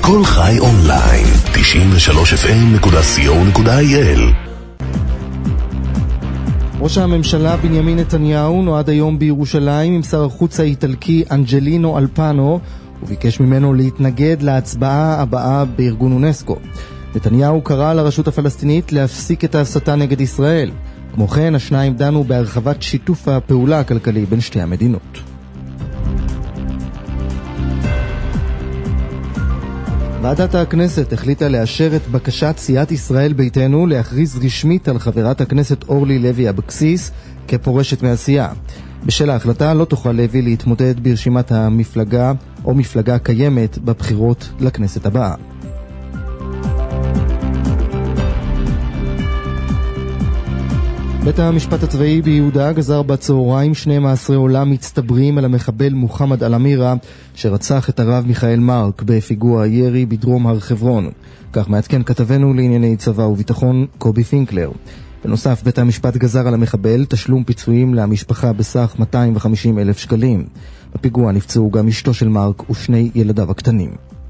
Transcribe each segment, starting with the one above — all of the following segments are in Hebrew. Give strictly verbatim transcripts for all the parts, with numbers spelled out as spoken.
כל חי אונליין, תשעים ושלוש אף אם נקודה סי או נקודה איי אל. ראש הממשלה בנימין נתניהו נועד היום בירושלים עם שר החוץ האיטלקי אנג'לינו אלפנו, וביקש ממנו להתנגד להצבעה הבאה בארגון אונסקו. נתניהו קרא לרשות הפלסטינית להפסיק את ההסתה נגד ישראל. כמו כן, השניים דנו בהרחבת שיתוף הפעולה הכלכלי בין שתי המדינות. ועדת הכנסת החליטה לאשר את בקשת סיעת ישראל ביתנו להכריז רשמית על חברת הכנסת אורלי לוי אבקסיס כפורשת מהסיעה. בשל ההחלטה לא תוכל לוי להתמודד ברשימת המפלגה או מפלגה קיימת בבחירות לכנסת הבאה. בית המשפט הצבאי ביהודה גזר בצהריים שני מאסרי עולם מצטברים על המחבל מוחמד אל-אמירה שרצח את הרב מיכאל מרק בפיגוע ירי בדרום הר חברון. כך מעדכן כתבנו לענייני צבא וביטחון קובי פינקלר. בנוסף, בית המשפט גזר על המחבל תשלום פיצויים למשפחה בסך מאתיים וחמישים אלף שקלים. בפיגוע נפצעו גם אשתו של מרק ושני ילדיו הקטנים.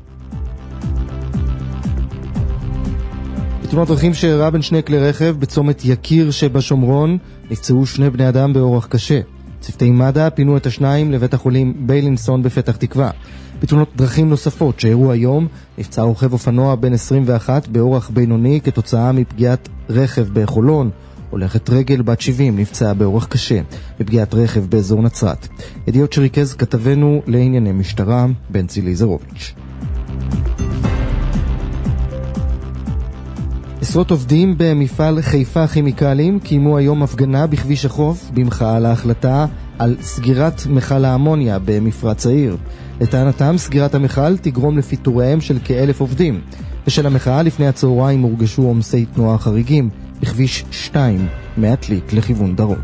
בתאונת דרכים שאירעה בין שני כלי רכב בצומת יקיר שבשומרון נפצעו שני בני אדם באורח קשה. צוותי מד"א פינו את השניים לבית החולים ביילינסון בפתח תקווה. בתאונות דרכים נוספות שאירעו היום נפצע רוכב אופנוע בן עשרים ואחת באורח בינוני כתוצאה מפגיעת רכב בחולון. הולכת רגל בת שבעים נפצעה באורח קשה בפגיעת רכב באזור נצרת. ידיעות שריכז כתבנו לענייני משטרה בנצי ליזרוביץ'. עשרות עובדים במפעל חיפה כימיקלים קיימו היום הפגנה בכביש החוף במחאה על ההחלטה על סגירת מכל האמוניה במפרץ העיר. לטענתם, סגירת המכל תגרום לפיטוריהם של כאלף עובדים. בשל המחאה לפני הצהריים הורגשו עומסי תנועה חריגים בכביש שתיים מעתלית לכיוון דרום.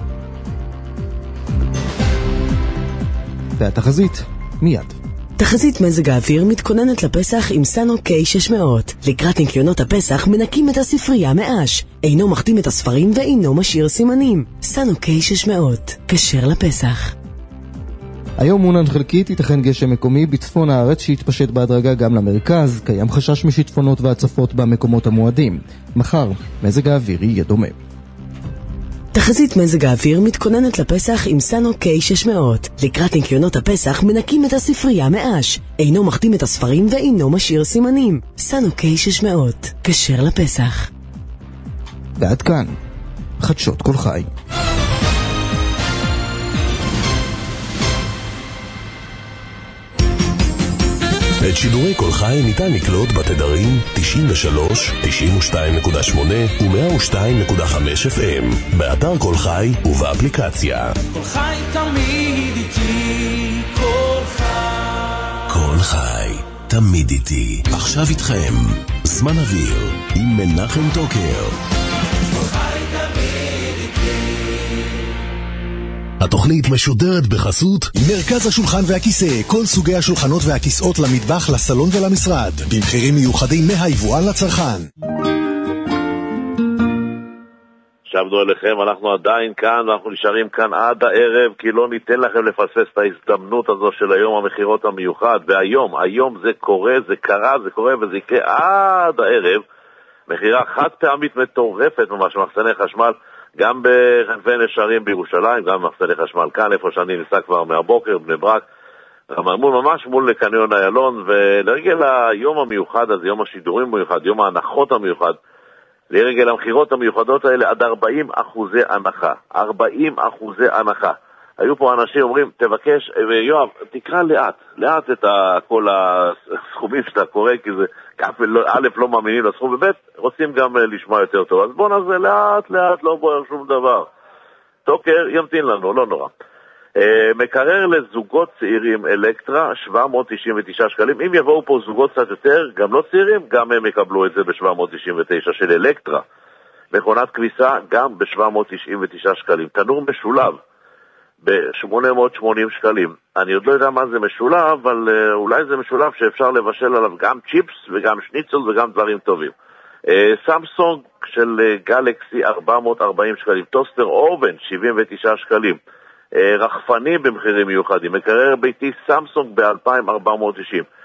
והתחזית מיד. תחזית מזג האוויר מתכוננת לפסח עם סאנו קיי שש מאות. לקראת ניקיונות הפסח מנקים את הספרייה מאש. אינו מחתים את הספרים ואינו משאיר סימנים. סאנו קיי שש מאות. כשר לפסח. היום מונן חלקית, ייתכן גשם מקומי בצפון הארץ שיתפשט בהדרגה גם למרכז. קיים חשש משיטפונות והצפות במקומות המועדים. מחר מזג האוויר יהיה דומה. תחזית מזג האוויר מתכוננת לפסח עם סאנו קיי שש מאות. לקראת ניקיונות הפסח מנקים את הספרייה מאש. אינו מחתים את הספרים ואינו משאיר סימנים. סאנו קיי שש מאות. כשר לפסח. ועד כאן חדשות כל חי. את שידורי כל חי ניתן לקלוט בתדרים תשעים ושלוש, תשעים ושתיים נקודה שמונה ו-מאה ושתיים נקודה חמש אף אם, באתר כל חי ובאפליקציה. כל חי תמיד איתי, כל חי. כל חי תמיד איתי. עכשיו איתכם זמן אוויר עם מנחם טוקר. כל חי תמיד איתי. התוכנית משודרת בחסות מרכז השולחן והכיסא, כל סוגי השולחנות והכיסאות למטבח, לסלון ולמשרד, במחירים מיוחדים מהיבואן לצרכן. שבנו אליכם, אנחנו עדיין כאן ואנחנו נשארים כאן עד הערב, כי לא ניתן לכם לפספס את ההזדמנות הזו של היום המחירות המיוחד. והיום, היום זה קורה, זה קרה, זה קורה וזה יקרה עד הערב. מחירה חד פעמית מטורפת ממש, מחסני חשמל, גם בחנפי נשרים בירושלים, גם במחסני חשמל כאן, איפה שאני ניסה כבר מהבוקר, בני ברק, ממש מול קניון איילון. ולרגל היום המיוחד הזה, יום השידורים המיוחד, יום ההנחות המיוחד, לרגל המחירות המיוחדות האלה, עד ארבעים אחוזי הנחה. ארבעים אחוזי הנחה. היו פה אנשים אומרים, תבקש, יואב, תקרא לאט, לאט את כל הסכומים שאתה קורא, כי זה, א', לא מאמינים לסכום, וב', רוצים גם לשמוע יותר טוב. אז בוא נעשה לאט, לאט, לא בוער שום דבר. טוקר, ימתין לנו, לא נורא. מקרר לזוגות צעירים אלקטרה, שבע מאות תשעים ותשעה שקלים. אם יבואו פה זוגות קצת יותר, גם לא צעירים, גם הם יקבלו את זה ב-שבע מאות תשעים ותשע של אלקטרה. מכונת כביסה, גם ב-שבע מאות תשעים ותשעה שקלים. תנור משולב, ב-שמונה מאות שמונים שקלים. אני עוד לא יודע מה זה משולב, אבל uh, אולי זה משולב שאפשר לבשל עליו גם צ'יפס וגם שניצל וגם דברים טובים. Uh, סמסונג של uh, גלקסי ארבע מאות וארבעים שקלים. טוסטר אובן שבעים ותשעה שקלים. Uh, רחפני במחירים מיוחדים. מקרר ביתי סמסונג ב-אלפיים וארבע מאות תשעים.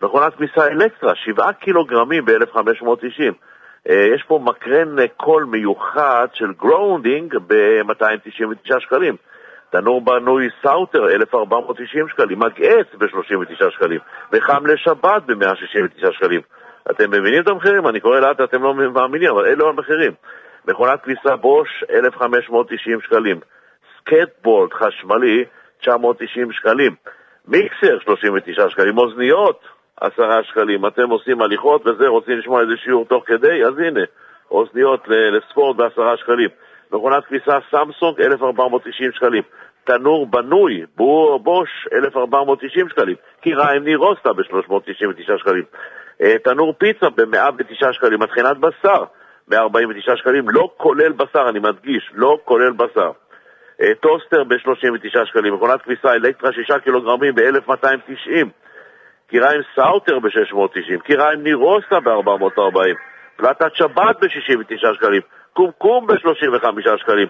מכונת כביסה אלקטרה, שבעה קילוגרמים ב-אלף חמש מאות תשעים. יש פה מקרן קול מיוחד של גראונדינג ב-מאתיים תשעים ותשעה שקלים. תנור בנוי סאוטר, אלף ארבע מאות תשעים שקלים. מגעץ ב-שלושים ותשעה שקלים. וחם לשבת ב-מאה שישים ותשעה שקלים. אתם מבינים את המחירים? אני קורא לאט, אתם לא מאמינים, אבל אלה המחירים. מכונת כביסה בוש, אלף חמש מאות תשעים שקלים. סקייטבורד חשמלי, תשע מאות תשעים שקלים. מיקסר, שלושים ותשעה שקלים. אוזניות, עשרה שקלים. אתם עושים הליכות וזה, רוצים לשמוע איזה שיעור תוך כדי? אז הנה, אוזניות לספורט בעשרה שקלים. מכונת כביסה סמסונג, אלף ארבע מאות תשעים שקלים. תנור בנוי, בור בוש, אלף ארבע מאות תשעים שקלים. קיריים נירוסטה ב-שלוש מאות תשעים ותשעה שקלים. תנור פיצה ב-מאה ותשעה שקלים. מטחנת בשר, מאה ארבעים ותשעה שקלים. לא כולל בשר, אני מדגיש, לא כולל בשר. טוסטר ב-שלושים ותשעה שקלים. מכונת כביסה אלקטרה, שישה קילוגרמים ב-אלף מאתיים תשעים. קיריים סאוטר ב-שש מאות תשעים. קיריים נירוסטה ב-ארבע מאות ארבעים. פלטת שבת ב-שישים ותשעה שקלים. קומקום ב-שלושים וחמישה שקלים.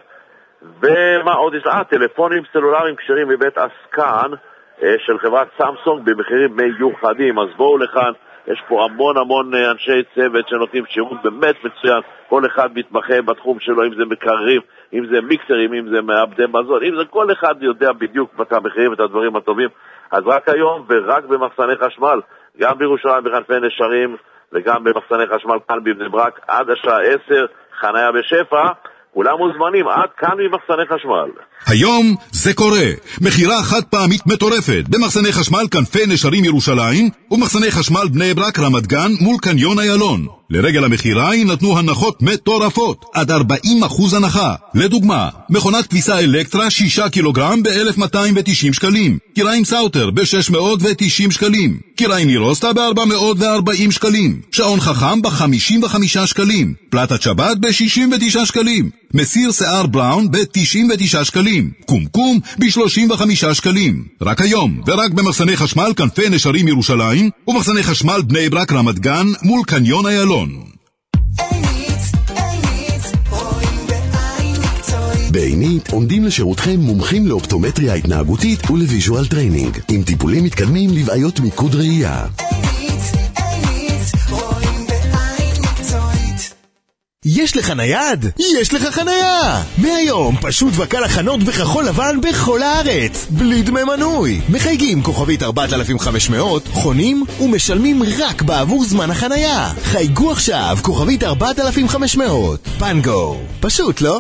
ומה עוד יש? אה, טלפונים סלולריים כשרים מבית אסקן של חברת סמסונג במחירים מיוחדים. אז בואו לכאן, יש פה המון המון אנשי צוות שנותנים שירות באמת מצוין. כל אחד מתמחה בתחום שלו, אם זה מקררים, אם זה מיקסרים, אם זה מעבדי מזון, אם זה כל אחד יודע בדיוק את המחירים ואת הדברים הטובים. אז רק היום ורק במחסני חשמל, גם בירושלים בחנפי נשרים וגם במחסני חשמל כאן בבני ברק עד השעה עשר, חניה בשפע. כולם מוזמנים עד כאן ממחסני חשמל. היום זה קורה. מחירה חד פעמית מטורפת במחסני חשמל כנפי נשרים ירושלים ומחסני חשמל בני ברק רמת גן מול קניון איילון. לרגל המחירה יינתנו הנחות מטורפות עד ארבעים אחוז הנחה. לדוגמה, מכונת כביסה אלקטרה שישה קילוגרם ב-אלף מאתיים ותשעים שקלים. קיריים סאוטר ב-שש מאות ותשעים שקלים. קיריים נירוסטה ב-ארבע מאות וארבעים שקלים. שעון חכם ב-חמישים וחמישה שקלים. פלטת שבת ב-שישים ותשעה שקלים. מסיר שיער בראון ב-תשעים ותשעה שקלים. קומקום ב-שלושים וחמישה שקלים. רק היום ורק במחסני חשמל כנפי נשרים ירושלים ומחסני חשמל בני ברק רמת גן מול קניון איילון. בעינית עומדים לשירותכם מומחים לאופטומטריה התנהגותית ולוויז'ואל טריינינג עם טיפולים מתקדמים לבעיות מיקוד ראייה. יש לך נייד? יש לך חנייה! מהיום פשוט וקל החנות בכחול לבן בכל הארץ, בלי דמי מנוי. מחייגים כוכבית ארבעת אלפים וחמש מאות, חונים ומשלמים רק בעבור זמן החנייה. חייגו עכשיו כוכבית ארבעת אלפים וחמש מאות. פנגו. פשוט, לא?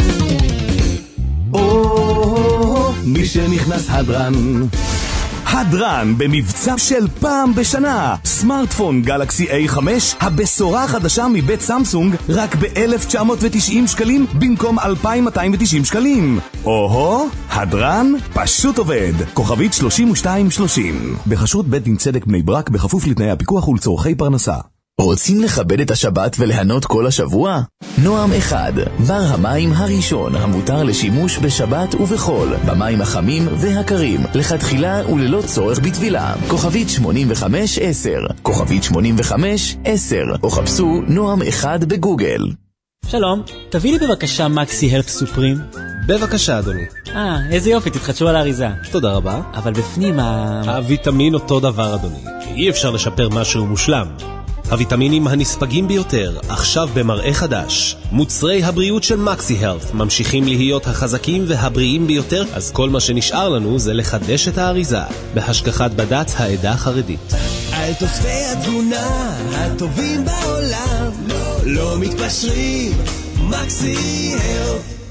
או, מי שנכנס הדרן. הדרן במבצע של פעם בשנה. סמארטפון גלקסי איי חמש, הבשורה החדשה מבית סמסונג, רק ב-אלף תשע מאות ותשעים שקלים במקום אלפיים מאתיים ותשעים שקלים. או-הו, הדרן פשוט עובד. כוכבית שלושים ושתיים שלושים. בחסות בית דין צדק בני ברק בכפוף לתנאי הפיקוח ולצורכי פרנסה. רוצים לכבד את השבת ולהנות כל השבוע? נועם אחד, בר המים הראשון המותר לשימוש בשבת ובחול, במים החמים והקרים, לכתחילה וללא צורך בטבילה. כוכבית שמונים וחמש עשר, כוכבית שמונים וחמש עשר, או חפשו נועם אחד בגוגל. שלום, תביא לי בבקשה מקסי הלף סופרים. בבקשה אדוני. אה, איזה יופי, תתחדשו על האריזה. תודה רבה. אבל בפנים ה... הוויטמין אותו דבר אדוני. אי אפשר לשפר משהו מושלם. הוויטמינים הנספגים ביותר, עכשיו במראה חדש. מוצרי הבריאות של מקסי הלף ממשיכים להיות החזקים והבריאים ביותר, אז כל מה שנשאר לנו זה לחדש את האריזה, בהשגחת בד"ץ העדה החרדית. על תוספי התזונה הטובים בעולם, לא, לא מתפשרים, מקסי הלף.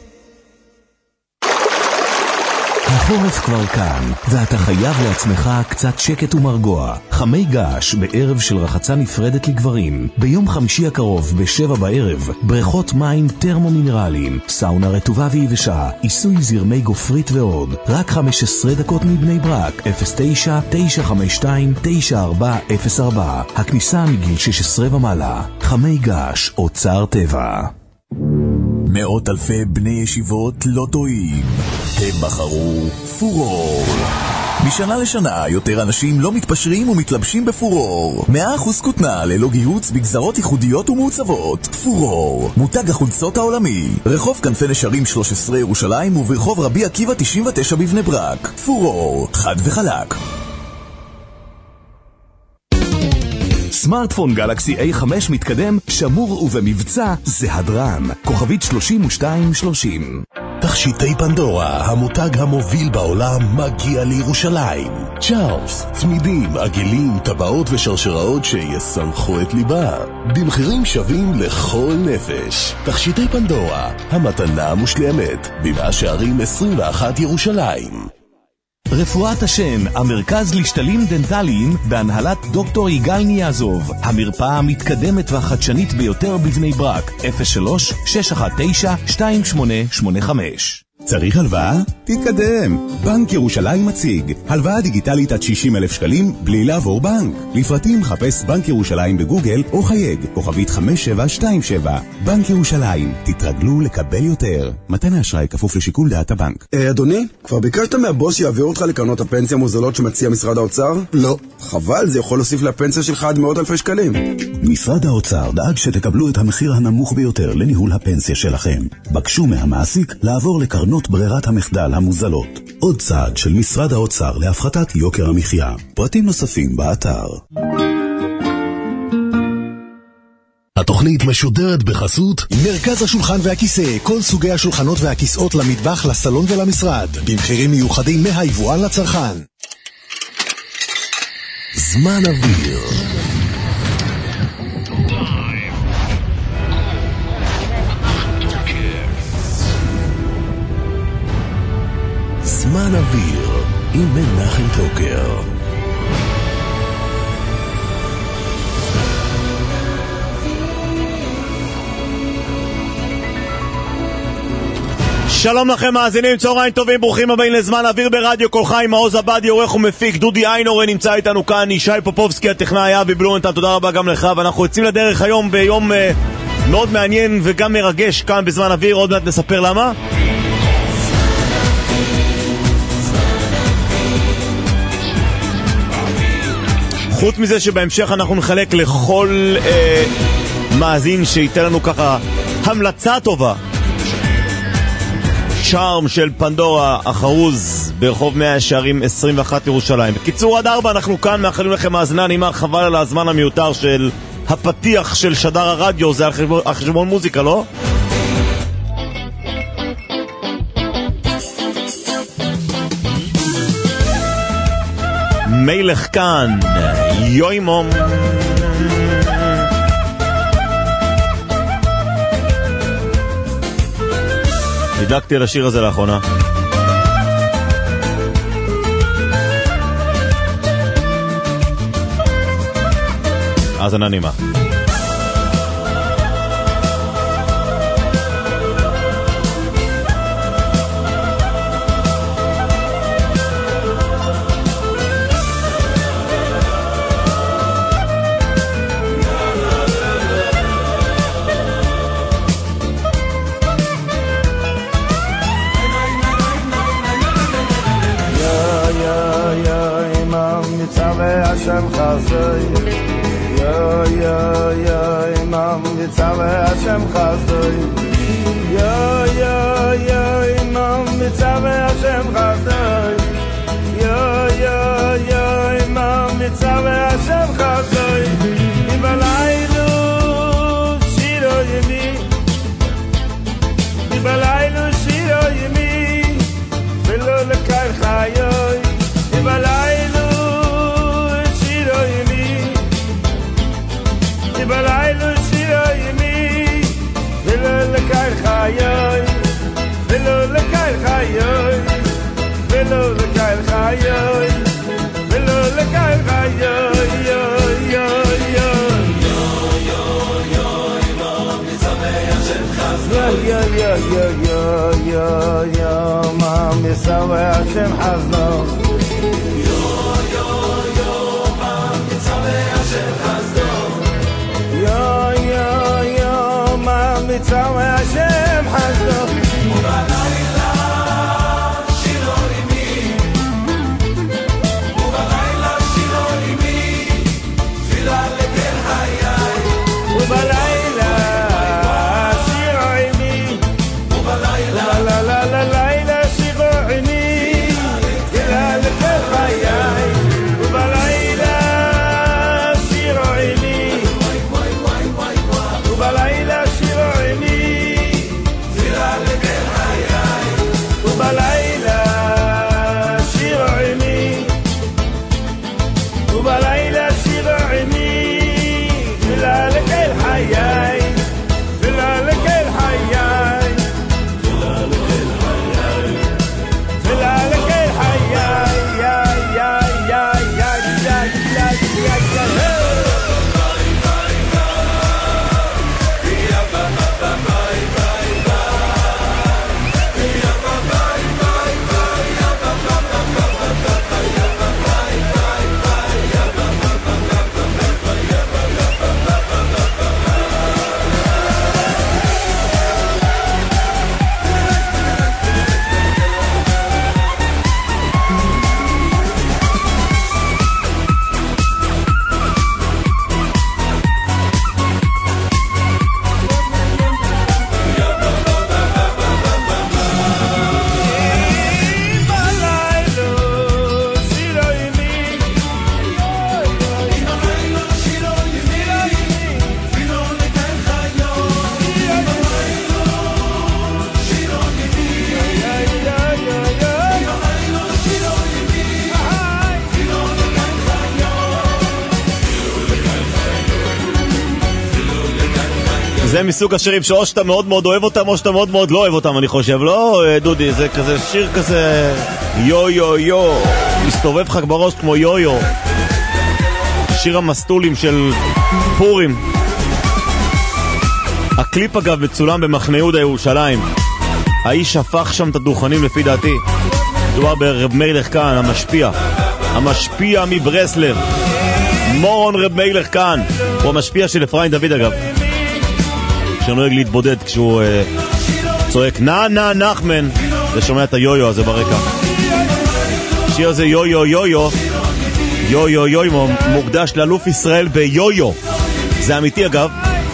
החורף כבר כאן, ואתה חייב לעצמך קצת שקט ומרגוע. חמי געש בערב של רחצה נפרדת לגברים. ביום חמישי הקרוב בשבע בערב, בריכות מים טרמומינרליים, סאונה רטובה ויבשה, עיסוי זרמי גופרית ועוד. רק חמש עשרה דקות מבני ברק, אפס תשע תשע חמש שתיים תשע ארבע אפס ארבע. הכניסה מגיל שש עשרה ומעלה. חמי געש, אוצר טבע. מאות אלפי בני ישיבות לא טועים. הם בחרו פורור. משנה לשנה יותר אנשים לא מתפשרים ומתלבשים בפורור. מאה אחוז כותנה ללא גיהוץ בגזרות ייחודיות ומעוצבות. פורור, מותג החולצות העולמי. רחוב כנפי נשרים שלוש עשרה ירושלים וברחוב רבי עקיבא תשעים ותשע בבני ברק. פורור, חד וחלק. סמארטפון גלקסי איי חמש מתקדם, שמור ובמבצע זה הדרן. כוכבית שלושים ושתיים שלושים. תכשיטי פנדורה, המותג המוביל בעולם, מגיע לירושלים. צ'ארלס, צמידים, עגלים, טבעות ושרשראות שיסנחו את ליבה. במחירים שווים לכל נפש. תכשיטי פנדורה, המתנה המושלמת, במאה שערים עשרים ואחת ירושלים. רפואת השן, המרכז לשתלים דנטליים בהנהלת דוקטור יגאל ניאזוב, המרפאה המתקדמת והחדשנית ביותר בבני ברק. אפס שלוש שש אחת תשע שתיים שמונה שמונה חמש. צריך הלוואה? תתקדם. בנק ירושלים מציג הלוואה דיגיטלית עד שישים אלף שקלים בלי לעבור בנק. לפרטים חפש בנק ירושלים בגוגל או חייג כוכבית חמש שבע שתיים שבע. בנק ירושלים, תתרגלו לקבל יותר. מתן האשראי כפוף לשיקול דעת הבנק. אה, אדוני, כבר ביקשת מהבוס שיעביר אותך לקרנות הפנסיה המוזלות שמציע משרד האוצר? לא. חבל, זה יכול להוסיף לפנסיה שלך עד מאות אלפי שקלים. משרד האוצר דאג שתקבלו את המחיר הנמוך ביותר לניהול הפנסיה שלכם. בקשו מהמעסיק לעבור לקרנות ברירת המחדל המוזלות. עוד צעד של משרד האוצר להפחתת יוקר המחיה. פרטים נוספים באתר. התוכנית משודרת בחסות מרכז השולחן והכיסא, כל סוגי השולחנות והכיסאות למטבח, לסלון ולמשרד, במחירים מיוחדים מהיבואן לצרכן. זמן אוויר. זמן אוויר עם מנחם טוקר. שלום לכם מאזינים, צהריים טובים, ברוכים הבאים לזמן אוויר ברדיו כל חי. מעוז עבדי עורך ומפיק, דודי איינורן נמצא איתנו כאן, ישי פופובסקי הטכנאי, אבי בלומנטל, תודה רבה גם לך. ואנחנו יוצאים לדרך היום ביום uh, מאוד מעניין וגם מרגש כאן בזמן אוויר. עוד מעט נספר למה. חוץ מזה שבהמשך אנחנו נחלק לכל אה, מאזין שייתן לנו ככה המלצה טובה, צ'ארם של פנדורה החרוז ברחוב מאה שערים עשרים ואחת ירושלים. בקיצור, עד ארבע אנחנו כאן, מאחלים לכם מאזנה נעימה. חבל על הזמן המיותר של הפתיח של שדר הרדיו, זה על חשבון, על חשבון מוזיקה, לא? מלך כאן, יוימום. הדלקתי על השיר הזה לאחרונה. אז אני נעימה. Hashem Chazoi Yo, yo, yo, Imam Yitzhak Hashem Chazoi Yo, yo, yo, Imam Yitzhak Hashem Chazoi Yo, yo, yo, Imam Yitzhak Hashem Chazoi Ibalaylu Shiro Yemi Ibalaylu Shiro Yemi Velo Lekar Chayoi Ibalaylu בלילה שירו ימי ולא לקר חיי ולא לקר חיי ולא לקר חיי ולא לקר חיי yo yo yo yo yo yo imam mitzaveh Hashem chazno yo yo yo yo yo yo imam mitzaveh Hashem chazno yo yo yo imam mitzaveh Hashem chazno yo yo yo imam mitzaveh Hashem chazno ubalayla shiro imi ubalayla shiro imi tfila lekel hayai ubalayla shiro imi ubalayla la la la la layla shiro imi tfila זה מסוג השירים שאו שאתה מאוד מאוד אוהב אותם או שאתה מאוד מאוד לא אוהב אותם, אני חושב. לא, דודי, זה כזה שיר כזה יו יו יו, מסתובב לך בראש כמו יו יו. שיר המסטולים של פורים. הקליפ אגב מצולם במחנה יהודה ירושלים. האיש הפך שם את הדוכנים לפי דעתי. מדובר ברב מלך כאן, המשפיע המשפיע מברסלב, מורון רב מלך כאן. הוא המשפיע של אפרים דוד אגב, שנוהג להתבודד כשהוא אה, צועק נה נה נחמן, ושומע את היו-יו הזה ברקע. שיר הזה יו-יו יו-יו יו-יו יו-יו מוקדש לאלוף ישראל ביו-יו. זה אמיתי אגב.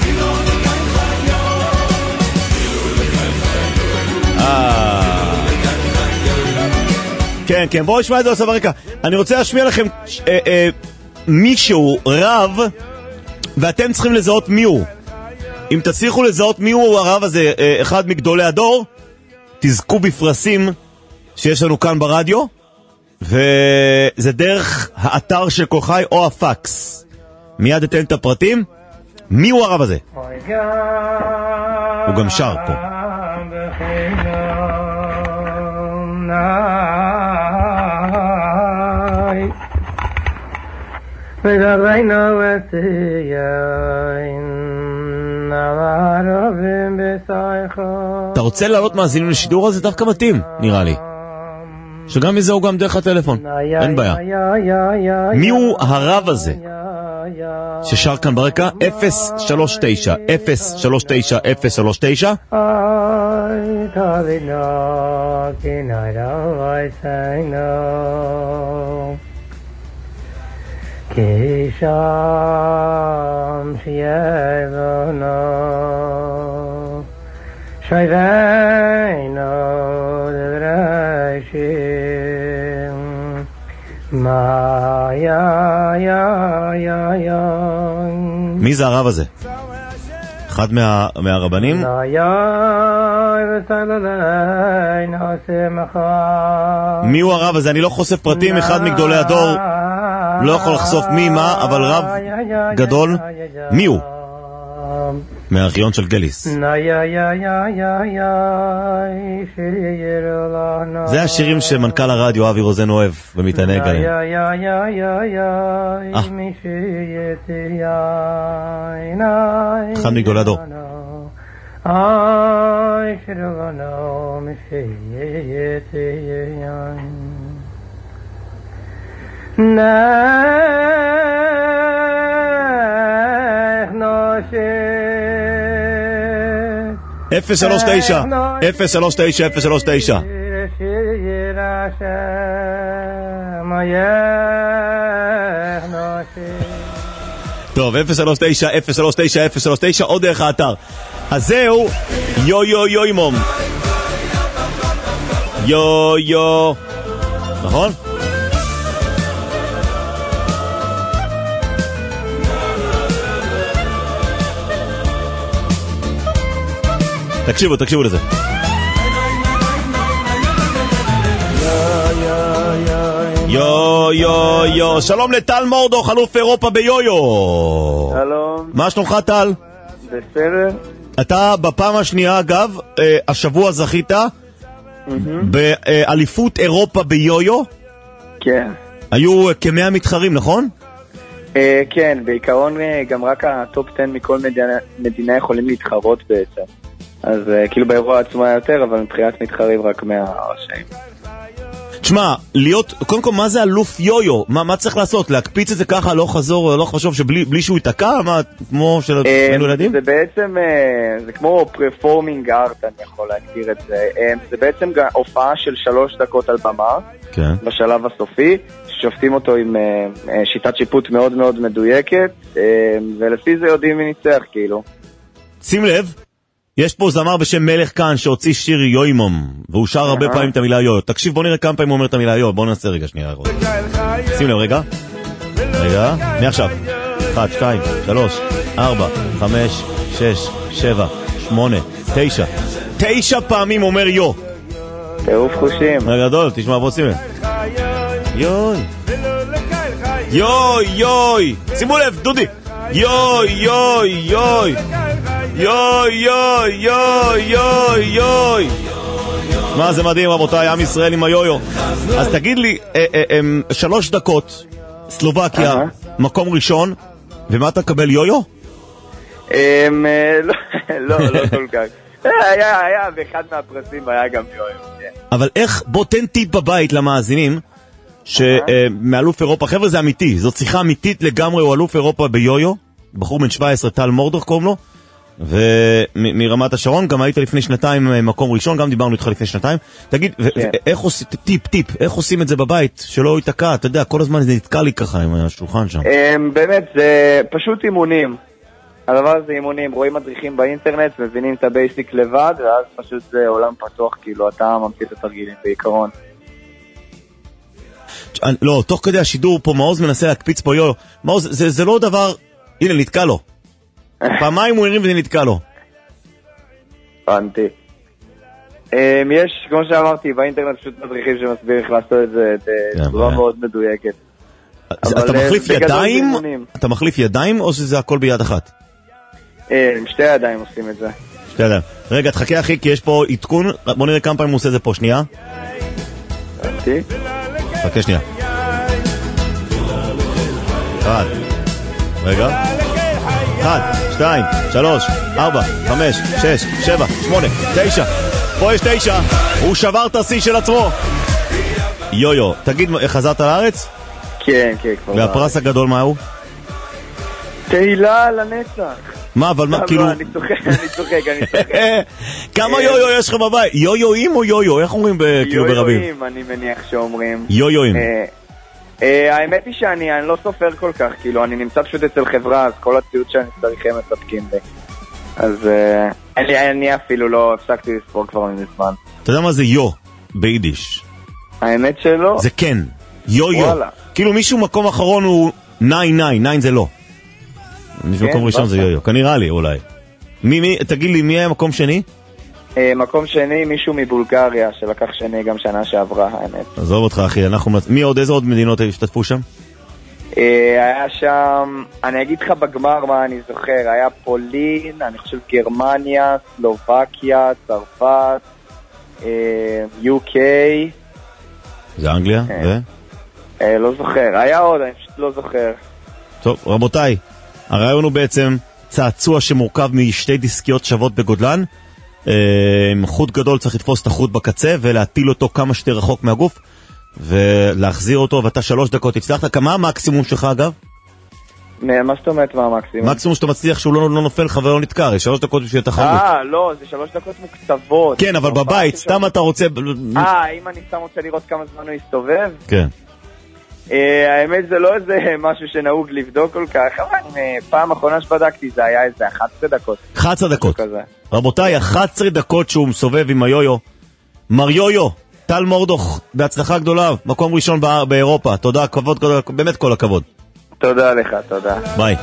כן, כן, בואו נשמע את זה עושה ברקע. אני רוצה להשמיע לכם אה, אה, מישהו, רב, ואתם צריכים לזהות מי הוא. אם תצליחו לזהות מי הוא הרב הזה, אה, אחד מגדולי הדור, תזכו בפרסים שיש לנו כאן ברדיו, וזה דרך האתר של כל חי או הפקס. מיד אתן את הפרטים. מי הוא הרב הזה? הוא גם שר פה. אתה רוצה לעלות מאזינים לשידור הזה? דווקא מתאים, נראה לי. שגם מזה הוא גם דרך הטלפון, אין בעיה. מי הוא הרב הזה ששר כאן ברקע? אפס שלוש תשע אפס שלוש תשע אפס שלוש תשע. כשם שיבנו שייבנו דרשים מה יא יא יא יא. מי זה הרב הזה? אחד מה, מהרבנים? מי הוא הרב הזה? אני לא חושף פרטים, אחד מגדולי הדור, לא יכול לחשוף מי מה, אבל רב גדול. מי הוא? מהארכיון של גליס. זה השירים שמנכ"ל הרדיו אבי רוזן אוהב ומתענג עליהם. אחד מגדולי הדור. אפס שלוש תשע אפס שלוש תשע אפס שלוש תשע. טוב, אפס שלוש תשע אפס שלוש תשע אפס שלוש תשע או דרך האתר. אז זהו, יו יו יו אימום, יו יו, נכון? תקשיבו, תקשיבו לזה. יו יו יו. שלום לטל מורדוך, אלוף אירופה ביו-יו. שלום. מה שלומך טל? בסדר. אתה בפעם השנייה אגב, השבוע זכית באליפות אירופה ביו-יו? כן. היו כמאה מתחרים, נכון? כן, בעיקרון גם רק הטופ עשר מכל מדינה יכולים להתחרות בעצם. אז כאילו באירוע עצמו היה יותר, אבל מבחינת מתחרים רק מאה ראשיים. תשמע, להיות, קודם כל, מה זה אלוף יו-יו? מה, מה צריך לעשות? להקפיץ את זה ככה, לא חזור, לא חשוב שבלי שהוא יתקע? מה, כמו של ילדים? זה בעצם, זה כמו פרפורמינג ארט, אני יכול להגדיר את זה. זה בעצם הופעה של שלוש דקות על במה, בשלב הסופי, ששופטים אותו עם שיטת שיפוט מאוד מאוד מדויקת, ולפי זה יודעים מי ניצח, כאילו. שים לב, יש פה זמר בשם מלך כאן שהוציא שיר יוימום, והוא שר הרבה פעמים את המילה יו. תקשיב, בוא נראה כמה פעמים הוא אומר את המילה יו. בוא נעשה רגע שנייה. שים לב רגע. רגע, מעכשיו. אחת, שתיים, שלוש, ארבע, חמש, שש, שבע, שמונה, תשע. תשע פעמים אומר יו. טירוף חושים. רגע גדול, תשמע, בוא שים לב. יוי. יוי, יוי. שימו לב, דודי. יוי, יוי, יוי. יוי יוי יוי יוי יוי. מה זה מדהים רבותיי, עם ישראל עם היויו. אז תגיד לי, אה, אה, אה, שלוש דקות, סלובקיה, מקום ראשון, ומה אתה קבל יויו? אה, לא, לא, לא כל כך. היה, היה, באחד מהפרסים היה גם יויו. אבל איך, בוא תן טיפ בבית למאזינים, שמאלוף אירופה, חבר'ה זה אמיתי, זאת שיחה אמיתית לגמרי, הוא אלוף אירופה ביויו, בחור בן שבע עשרה, טל מורדוך קוראים לו, ומרמת השרון, גם היית לפני שנתיים מקום ראשון, גם דיברנו איתך לפני שנתיים. תגיד, איך עושים, טיפ, טיפ, איך עושים את זה בבית, שלא ייתקע, אתה יודע, כל הזמן זה נתקע לי ככה עם השולחן שם. באמת, זה פשוט אימונים. הדבר הזה אימונים, רואים מדריכים באינטרנט, מבינים את הבייסיק לבד, ואז פשוט זה עולם פתוח, כאילו אתה ממציא את התרגילים בעיקרון. לא, תוך כדי השידור פה, מעוז מנסה להקפיץ פה יו, מעוז, זה, זה לא דבר, הנה, נתקע לו. פעמיים הוא הרים וזה נתקע לו. פנתי. יש, כמו שאמרתי, באינטרנט פשוט מדריכים שמסביר איך לעשות את זה בצורה מאוד מדויקת. אתה מחליף ידיים? אתה מחליף ידיים או שזה הכל ביד אחת? עם שתי ידיים עושים את זה. שתי ידיים. רגע, תחכה אחי, כי יש פה עדכון. בוא נראה כמה פעמים הוא עושה את זה פה, שנייה. פנתי. חכה שנייה. אחד. רגע. אחד, שתיים, שלוש, ארבע, חמש, שש, שבע, שמונה, תשע. פה יש תשע. הוא שבר את השיא של עצמו. יו-יו, תגיד, חזרת לארץ? כן, כן, כבר. והפרס הגדול מה הוא? תהילה לנצח. מה, אבל מה, כאילו... אני צוחק, אני צוחק, אני צוחק. כמה יו-יו יש לך בבית? יו-יואים או יו-יו? איך אומרים כאילו ברבים? יו-יואים, אני מניח שאומרים. יו-יואים. האמת היא שאני לא סופר כל כך, כאילו, אני נמצא פשוט אצל חברה, אז כל הציוד שאני צריך הם מספקים לי. אז אני אפילו לא הפסקתי לספור כבר מזמן. אתה יודע מה זה יו ביידיש? האמת שלא. זה כן, יו-יו. כאילו מישהו מקום אחרון הוא ניין ניין, ניין זה לא. מישהו מקום ראשון זה יו-יו, כנראה לי אולי. תגיד לי, מי היה מקום שני? מקום שני, מישהו מבולגריה, שלקח שני גם שנה שעברה, האמת. עזוב אותך אחי, מי עוד, איזה עוד מדינות השתתפו שם? היה שם, אני אגיד לך בגמר מה אני זוכר, היה פולין, אני חושב גרמניה, סלובקיה, צרפת, יו קיי. זה אנגליה? לא זוכר, היה עוד, אני פשוט לא זוכר. טוב, רבותיי, הרעיון הוא בעצם צעצוע שמורכב משתי דיסקיות שוות בגודלן, חוט גדול צריך לתפוס את החוט בקצה ולהטיל אותו כמה שתי רחוק מהגוף ולהחזיר אותו, ואתה שלוש דקות הצלחת. כמה המקסימום שלך אגב? מה זאת אומרת מה המקסימום? מקסימום שאתה מצליח שהוא לא, לא נופל לך ולא נתקר, שלוש דקות בשביל תחרות. אה, לא, זה שלוש דקות מוקצבות. כן, אבל בבית, סתם אתה רוצה... אה, אם אני סתם רוצה לראות כמה זמן הוא יסתובב? כן. האמת זה לא איזה משהו שנהוג לבדוק כל כך, אבל פעם אחרונה שבדקתי זה היה איזה אחת עשרה דקות. אחת עשרה דקות. רבותיי, אחת עשרה דקות שהוא מסובב עם היויו. מר יויו, טל מורדוך, בהצלחה גדולה, מקום ראשון באירופה. תודה, כבוד, באמת כל הכבוד. תודה לך, תודה. ביי.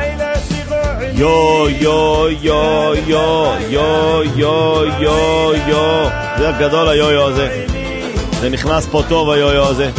יו יו יו יו יו יו יו יו. זה גדול היויו הזה. זה נכנס פה טוב היויו הזה.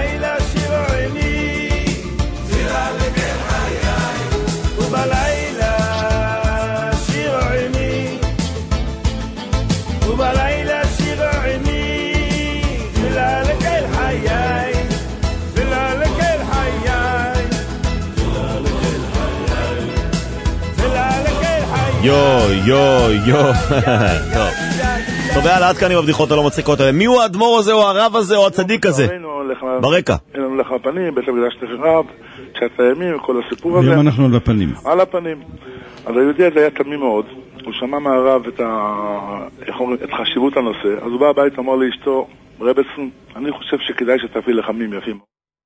יו יו יו. טוב טוב, יאללה, עד כאן עם הבדיחות הלא מצחיקות האלה. מי הוא האדמו"ר הזה או הרב הזה או הצדיק הזה? ברקע. אין לנו לך הפנים, בית המקדש נחרב, תשעת הימים וכל הסיפור הזה. היום אנחנו על הפנים. על הפנים. אז היהודי הזה היה תמים מאוד, הוא שמע מהרב את, ה... את חשיבות הנושא, אז הוא בא הבית, אמר לאשתו, רבסון, אני חושב שכדאי שתביא לחמים יפים.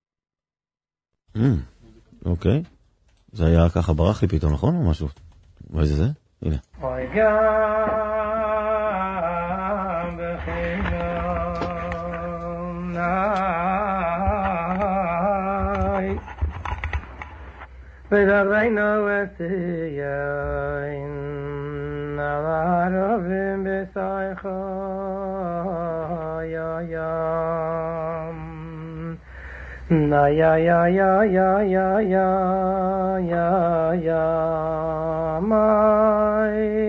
אוקיי. זה היה ככה ברח לי פתאום, נכון? או משהו? מה זה זה? הנה. אוי גם בחינם נאי ודריינו עשיין נערבים בסייכו יא ים na ya ya ya ya ya ya ya ya my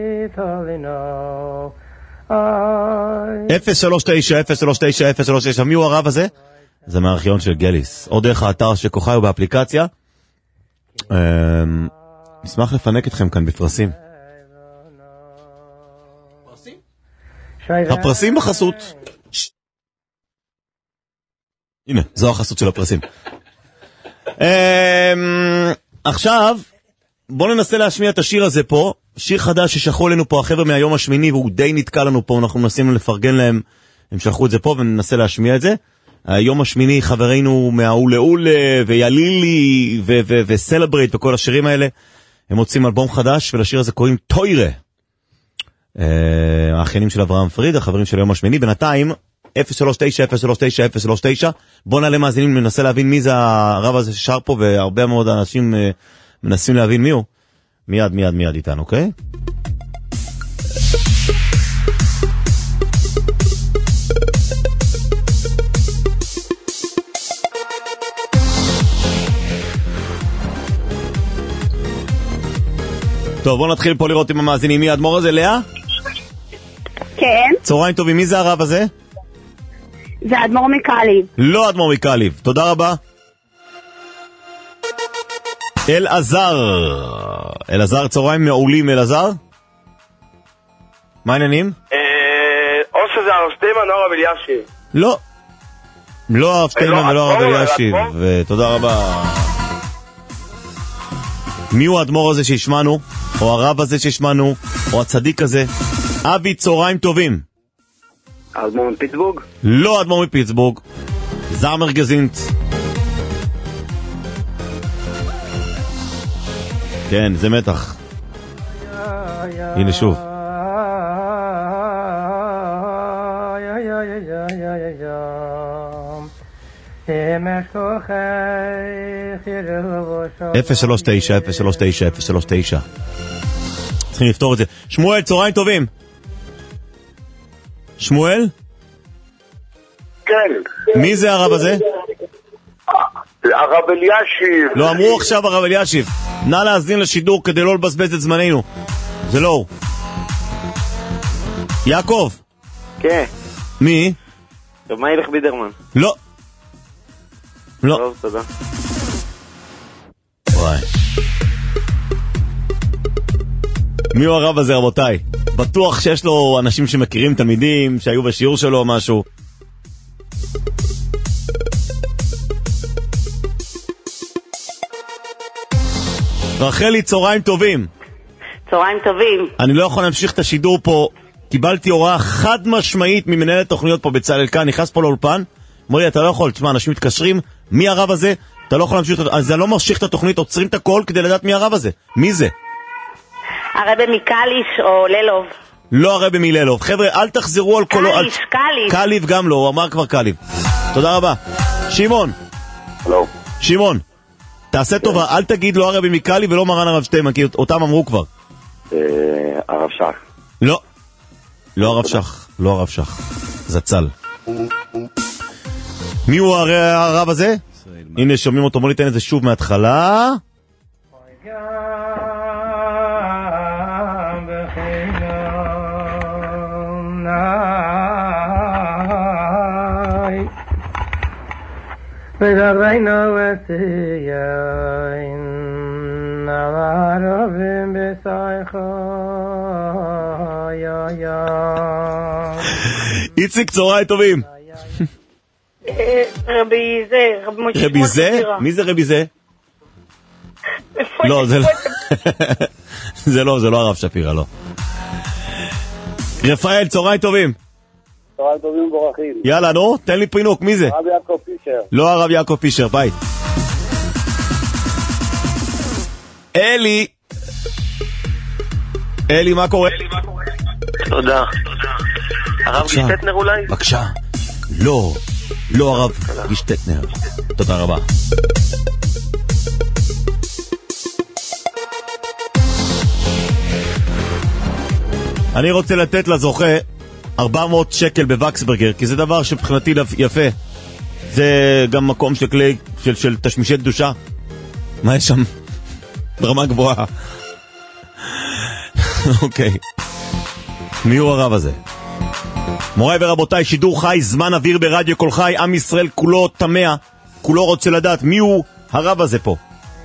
אפס שלוש תשע אפס שלוש תשע אפס שלוש תשע. מי הוא הרב הזה? זה מהארכיון של גליס, או דרך האתר של כוכי ובאפליקציה. נשמח לפנק אתכם כאן בפרסים. הפרסים בחסות. הנה, זו החסות של הפרסים. עכשיו בואו ננסה להשמיע את השיר הזה פה, שיר חדש ששלחו לנו פה החבר'ה מהיום השמיני, והוא די נתקע לנו פה, אנחנו מנסים לפרגן להם, הם שלחו את זה פה וננסה להשמיע את זה. היום השמיני, חברינו מהאולה אולה וילילי וסלברייט וכל השירים האלה, הם מוצאים אלבום חדש, ולשיר הזה קוראים טוירה. האחיינים של אברהם פריד, החברים של היום השמיני. בינתיים אפס שלוש תשע אפס שלוש תשע אפס שלוש תשע. בואו נעלה מאזינים, ננסה להבין מי זה הרב הזה ששר פה, והרבה מאוד אנשים מנסים להבין מי הוא. מיד מיד מיד איתנו, אוקיי? טוב, בואו נתחיל פה לראות עם המאזינים. מי האדמו"ר הזה? לאה? כן. צהריים טובים, מי זה הרב הזה? זה האדמו"ר מקליב. לא האדמו"ר מקליב, תודה רבה. אלעזר. אלעזר, צהריים מעולים. אלעזר? מה העניינים? או שזה הרב שטיימן או הרב אלישיב. לא. לא הרב שטיימן ולא הרב אלישיב, ותודה רבה. מי הוא האדמו"ר הזה שישמענו? או הרב הזה שישמענו? או הצדיק הזה? אבי, צהריים טובים. האדמו"ר מפיטסבורג? לא האדמו"ר מפיטסבורג. זמר גזינט. כן, זה מתח. הנה שוב. אפס שלוש תשע אפס שלוש תשע אפס שלוש תשע. צריכים לפתור את זה. שמואל, צהריים טובים. שמואל? כן. מי זה הרב הזה? הרב אלישיב. לא, אמרו עכשיו הרב אלישיב. נא להאזין לשידור כדי לא לבזבז את זמננו. זה לא הוא. יעקב? כן. מי? טוב, מה ילך בידרמן? לא. לא. טוב, תודה. וואי. מי הוא הרב הזה, רבותיי? בטוח שיש לו אנשים שמכירים, תלמידים שהיו בשיעור שלו או משהו. רחלי, צהריים טובים. צהריים טובים. אני לא יכול להמשיך את השידור פה. קיבלתי הוראה חד משמעית ממנהלת תוכניות פה בצלאל כאן, נכנס פה לאולפן, אמר לי, אתה לא יכול, תשמע, אנשים מתקשרים, מי הרב הזה? אתה לא יכול להמשיך, אז זה לא ממשיך את התוכנית, עוצרים את הכל כדי לדעת מי הרב הזה. מי זה? הרבי מקליש או ללוב. לא הרבי מללוב. חבר'ה, אל תחזרו על קולו. קליש, קליש. קליב גם לא, הוא אמר כבר קליב. תודה רבה. שמעון. הלו. שמעון. תעשה טובה, אל תגיד לא הרבי מקליב ולא מרן הרב שטיימן, כי אותם אמרו כבר. הרב שח. לא. לא הרב שח. לא הרב שח. זצ"ל. מי הוא הרב הזה? הנה שומעים אותו, בוא ניתן את זה שוב מההתחלה. ודריינו וסיין נערבים בסייכו יא יא. איציק, צהריים טובים. רבי זה, רבי זה? מי זה רבי זה? לא, זה לא. זה לא, זה לא הרב שפירא, לא. רפאל, צהריים טובים. צהריים טובים וברוכים. יאללה, נו, תן לי פינוק, מי זה? הרב יעקב פישר. לא הרב יעקב פישר, ביי. אלי. אלי, מה קורה? תודה. הרב גישטטנר אולי? בבקשה. לא, לא הרב גישטטנר. תודה רבה. אני רוצה לתת לזוכה ארבע מאות שקל בווקסברגר, כי זה דבר שבחינתי יפה. זה גם מקום של כלי, של, של תשמישי קדושה. מה יש שם? ברמה גבוהה. אוקיי. מי הוא הרב הזה? מוריי ורבותיי, שידור חי, זמן אוויר ברדיו כל חי, עם ישראל כולו תמה, כולו רוצה לדעת מי הוא הרב הזה פה.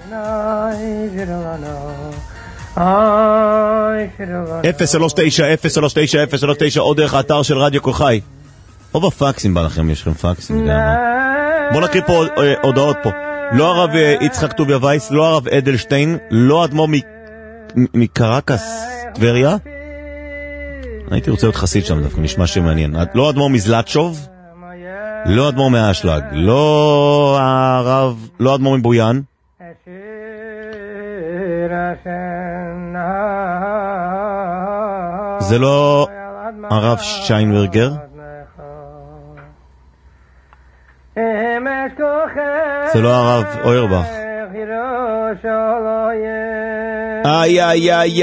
אפס שלוש תשע אפס שלוש תשע אפס שלוש תשע או דרך האתר של רדיו כל חי. או בפקסים בא לכם, יש לכם פקסים. בואו נקריא פה הודעות פה. לא הרב יצחק טוביה וייס, לא הרב אדלשטיין, לא אדמו מקרקס טבריה. הייתי רוצה להיות חסיד שם דווקא, נשמע שמעניין. לא אדמו מזלצ'וב, לא אדמו מהאשלג, לא הרב, לא אדמו מבויאן. זה לא הרב שיינברגר. זה לא הרב אוירבך. איי איי איי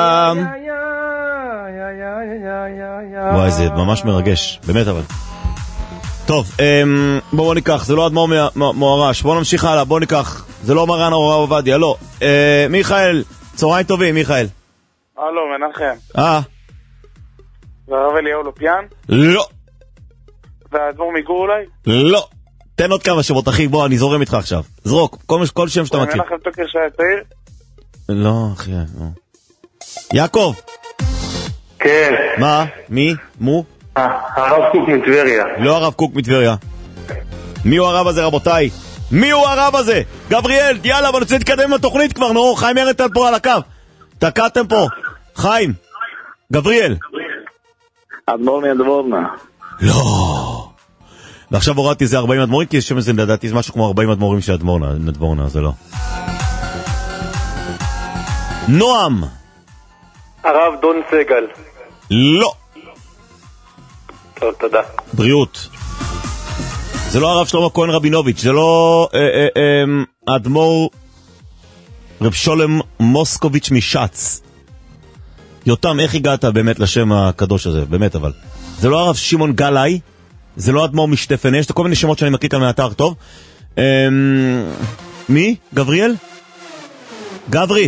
וואי, זה ממש מרגש, באמת. אבל טוב, בואו ניקח, זה לא אדמו"ר מוהר"ש, בואו נמשיך הלאה, בואו ניקח, זה לא מרן הרב עובדיה, לא. מיכאל, צהריים טובים, מיכאל. הלו, מנחם. אה והרב אליהו לופיאן? לא. והאדמו"ר מגור אולי? לא. תן עוד כמה שמות, אחי, בוא, אני זורם איתך עכשיו. זרוק, כל, כל שם שאתה מכיר. מנחם טוקר שהיה צעיר? לא, אחי, לא. יעקב. כן. מה? מי? מו? הרב קוק מטבריה. לא הרב קוק מטבריה. מי הוא הרב הזה, רבותיי? מי הוא הרב הזה? גבריאל, יאללה, בוא נצא להתקדם עם התוכנית כבר, נו, חיים ירטל פה על הקו. תקעתם פה. חיים. גבריאל. אדמו"ר מאדמורנה. לא. ועכשיו הורדתי זה ארבעים אדמו"רים, כי יש שם לדעתי זה משהו כמו ארבעים אדמו"רים של אדמורנה, אדמורנה, זה לא. נועם. הרב דון סגל. לא. טוב, תודה. בריאות. זה לא הרב שלמה כהן רבינוביץ', זה לא אה, אה, אה, אדמו"ר רב שולם מוסקוביץ' משץ. יותם, איך הגעת באמת לשם הקדוש הזה? באמת, אבל זה לא הרב שמעון גלאי, זה לא אדמו"ר משטפן, יש כל מיני שמות שאני מקריא כאן מהאתר, טוב. אה, מי? גבריאל? גברי.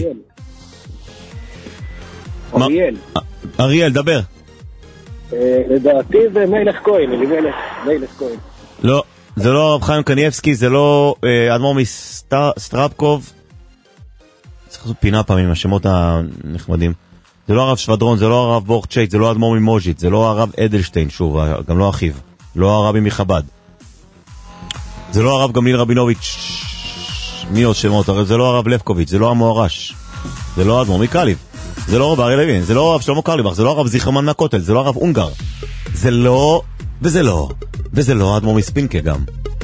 אריאל. אריאל, דבר. לדעתי זה מלך כהן, אלימלך, מלך כהן. לא, זה לא הרב חיים קניאבסקי, זה לא אדמו"ר מסטרפקוב. צריך לעשות פינה פעם עם השמות הנחמדים. זה לא הרב שבדרון, זה לא הרב בורקצ'ייט, זה לא אדמו"ר ממוז'ית, זה לא הרב אדלשטיין, שוב, גם לא אחיו. לא הרבי מחב"ד. זה לא הרב גמליאל רבינוביץ'. מי עוד שמות? זה לא הרב לבקוביץ', זה לא המוהר"ש. זה לא אדמו"ר מקליב. זה לא רב אריה לוין, זה לא הרב שלמה קרליבך, זה לא הרב זיכרמן מהכותל, זה לא הרב אונגר. זה לא, וזה לא, וזה לא אדמו"ר מספינקה גם.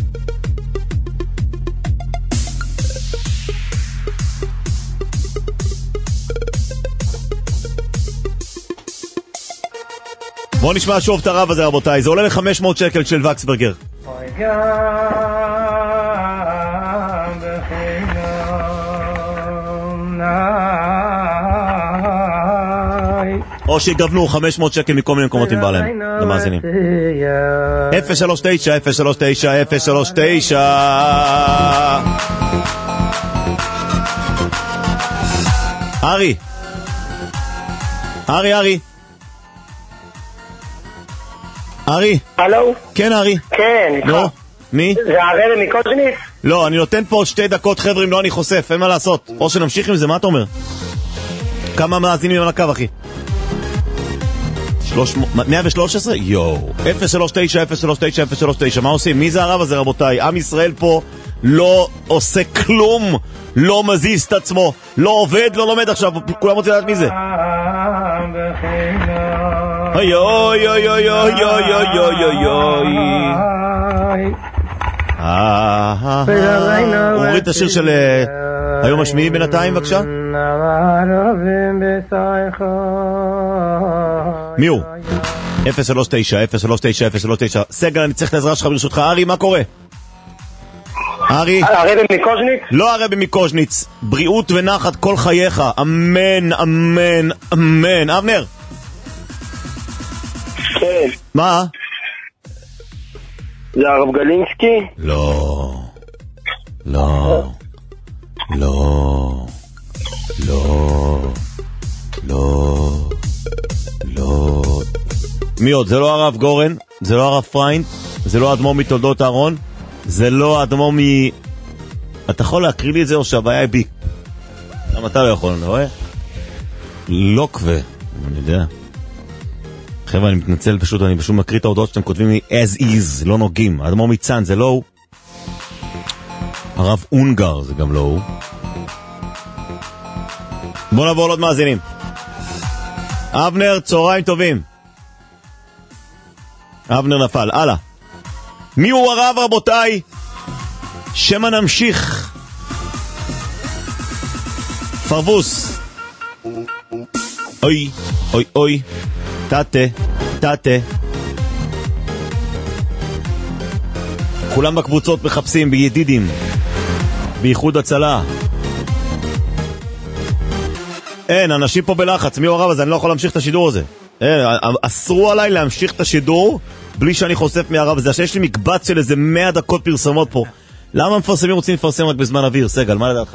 בואו נשמע שוב את הרב הזה, רבותיי, זה עולה ל-חמש מאות שקל של וקסברגר. או שיגבנו חמש מאות שקל מכל מיני מקומות עם בעלם למאזינים. אפס שלוש תשע אפס שלוש תשע אפס שלוש תשע. ארי ארי ארי ארי. הלו? כן, ארי. כן. לא? מי? זה הרב מקוז'ניץ? לא, אני נותן פה עוד שתי דקות, חבר'ה, אם לא אני חושף, אין מה לעשות. או שנמשיך עם זה, מה אתה אומר? כמה מאזינים על הקו, אחי? מאה ושלוש עשרה? יואו. אפס שלוש תשע אפס שלוש תשע אפס שלוש תשע. מה עושים? מי זה הרב הזה, רבותיי? עם ישראל פה לא עושה כלום, לא מזיז את עצמו, לא עובד, לא לומד עכשיו. כולם רוצים לדעת מי זה. אוי אוי אוי אוי אוי אוי אוי אוי אוי. הוא מוריד את השיר של היום השמיעי בינתיים, בבקשה. מי הוא? אפס שלוש תשע אפס שלוש תשע אפס שלוש תשע. סגל, אני צריך את העזרה שלך ברשותך. ארי, מה קורה? ארי? הרבי מקוז'ניץ? לא הרבי מקוז'ניץ. בריאות ונחת כל חייך. אמן, אמן, אמן. אבנר? כן. מה? זה הרב גלינסקי? לא. לא. לא. לא. לא. לא. מי עוד? זה לא הרב גורן, זה לא הרב פריינד, זה לא האדמו"ר מתולדות אהרון, זה לא האדמו"ר מ... אתה יכול להקריא לי את זה או שהבעיה היא בי? למה אתה לא יכול, אני רואה? לא כבה, אני יודע. חבר'ה, אני מתנצל פשוט, אני פשוט מקריא את ההודעות שאתם כותבים לי as is, לא נוגעים. האדמו"ר מצאן זה לא הוא. הרב אונגר זה גם לא הוא. בואו נעבור לעוד מאזינים. אבנר, צהריים טובים. אבנר נפל, הלאה. מי הוא הרב רבותיי? שמה נמשיך. פרבוס. אוי, אוי, אוי. תתה, תתה. כולם בקבוצות מחפשים בידידים, בייחוד הצלה. אין, אנשים פה בלחץ, מי הוא הרב הזה? אני לא יכול להמשיך את השידור הזה. אין, אסרו עליי להמשיך את השידור בלי שאני חושף מהרב הזה. שיש לי מקבץ של איזה מאה דקות פרסומות פה. למה מפרסמים רוצים לפרסם רק בזמן אוויר? סגל, מה לדעתך?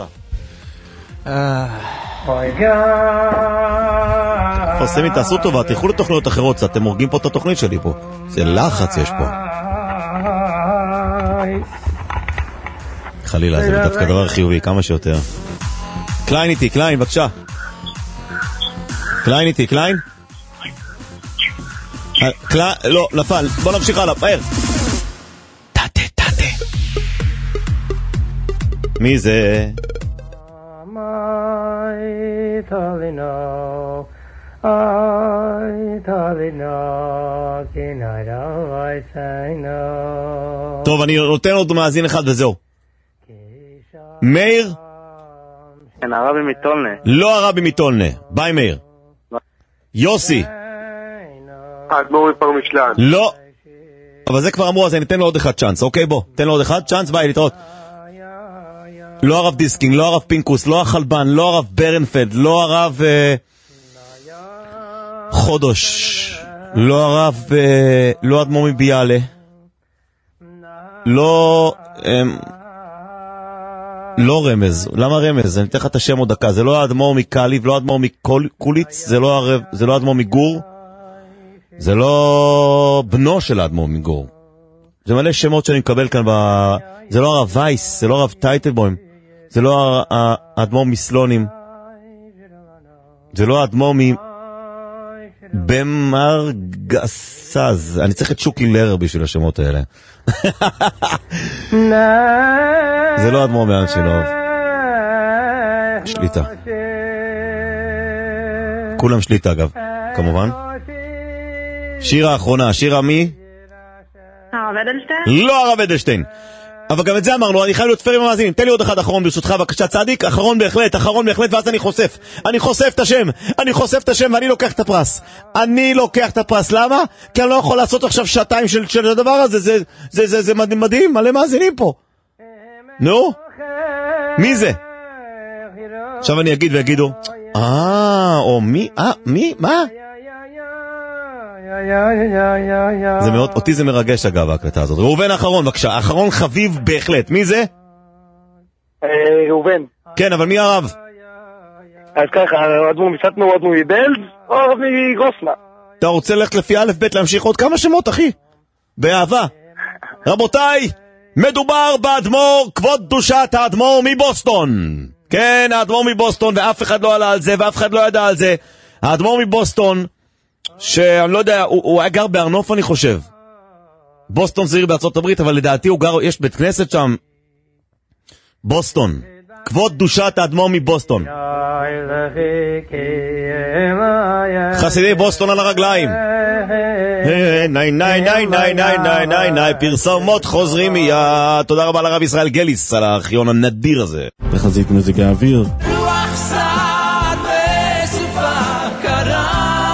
פרסמים, תעשו טובה, תלכו לתוכניות אחרות, אתם הורגים פה את התוכנית שלי פה. זה לחץ יש פה. חלילה, זה דווקא דבר חיובי, כמה שיותר. קליין איתי, קליין, בבקשה. קליין איתי, קליין? קליין, לא, נפל, בוא נמשיך הלאה, מהר. תתה, תתה. מי זה? טוב, אני נותן עוד מאזין אחד וזהו. מאיר? כן, הרבי מתולנה. לא הרבי מתולנה, ביי מאיר. יוסי? האדמו"ר מפרמישלן. לא, אבל זה כבר אמרו, אז אני אתן לו עוד אחד צ'אנס, אוקיי, בוא, תן לו עוד אחד צ'אנס, ביי, להתראות. לא הרב דיסקינג, לא הרב פינקוס, לא החלבן, לא הרב ברנפלד, לא הרב אה, חודש, לא הרב, אה, לא אדמו"ר מביאלה, לא אה, לא רמז. למה רמז? אני אתן לך את השם עוד דקה. זה לא האדמו"ר מקליב, לא האדמו"ר מקוליץ, זה לא הרב, זה לא האדמו"ר מגור, זה לא בנו של האדמו"ר מגור. זה מלא שמות שאני מקבל כאן ב... זה לא הרב וייס, זה לא הרב טייטלבוים, זה לא האדמו"ר מסלונים, זה לא האדמו"ר מ... במר גסז. אני צריך את שוקי לרר בשביל השמות האלה. זה לא האדמו"ר מאנשילוב. שליטה. כולם שליטה אגב, כמובן. שיר האחרונה, שיר המי? הרב אדלשטיין? לא הרב אדלשטיין. אבל גם את זה אמרנו, אני חייב להיות פרי במאזינים. תן לי עוד אחד אחרון ברשותך, בבקשה צדיק, אחרון בהחלט, אחרון בהחלט, ואז אני חושף. אני חושף את השם, אני חושף את השם ואני לוקח את הפרס. אני לוקח את הפרס, למה? כי אני לא יכול לעשות עכשיו שעתיים של, של הדבר הזה, זה, זה, זה, זה מדהים, מדהים, מלא מאזינים פה. נו? מי זה? עכשיו אני אגיד ויגידו, אה, או מי, אה, מי, מה? זה מאוד, אותי זה מרגש אגב ההקלטה הזאת. ראובן האחרון בבקשה, האחרון חביב בהחלט. מי זה? ראובן. כן, אבל מי הרב? אז ככה, אדמו"ר מסטנו, אדמו"ר מבלז, או הרב מגרוסנה. אתה רוצה ללכת לפי א' ב' להמשיך עוד כמה שמות אחי? באהבה. רבותיי, מדובר באדמו"ר, כבוד קדושת האדמו"ר מבוסטון. כן, האדמו"ר מבוסטון, ואף אחד לא עלה על זה ואף אחד לא ידע על זה. האדמו"ר מבוסטון, שאני לא יודע, הוא, הוא היה גר בארנוף אני חושב. בוסטון זה עיר בארצות הברית, אבל לדעתי הוא גר, יש בית כנסת שם. בוסטון. כבוד קדושת האדמו"ר מבוסטון. חסידי בוסטון על הרגליים. ניי ניי ניי ניי ניי ניי ניי ניי פרסומות חוזרים מיד. תודה רבה לרב ישראל גליס על הארכיון הנדיר הזה. תחזית מזג האוויר. רוח סעד וסופה קרה.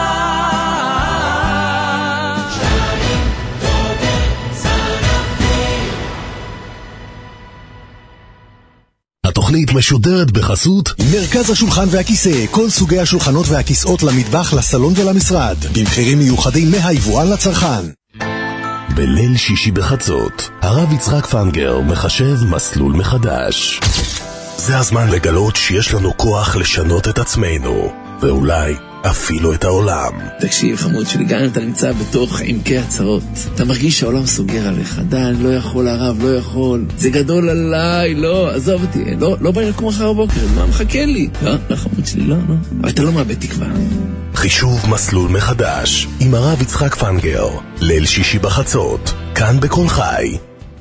התוכנית משודרת בחסות מרכז השולחן והכיסא, כל סוגי השולחנות והכיסאות למטבח, לסלון ולמשרד, במחירים מיוחדים מהיבואן לצרכן. בליל שישי בחצות, הרב יצחק פנגר מחשב מסלול מחדש. זה הזמן לגלות שיש לנו כוח לשנות את עצמנו, ואולי אפילו את העולם. תקשיב חמוד שלי, גם אם אתה נמצא בתוך עמקי הצרות, אתה מרגיש שהעולם סוגר עליך. די, אני לא יכול הרב, לא יכול, זה גדול עליי, לא, עזוב אותי, לא, לא בא לקום אחר הבוקר, מה מחכה לי? לא, לא חמוד שלי, לא, לא, אבל אתה לא מאבד תקווה. חישוב מסלול מחדש עם הרב יצחק פנגר, ליל שישי בחצות, כאן בכל חי.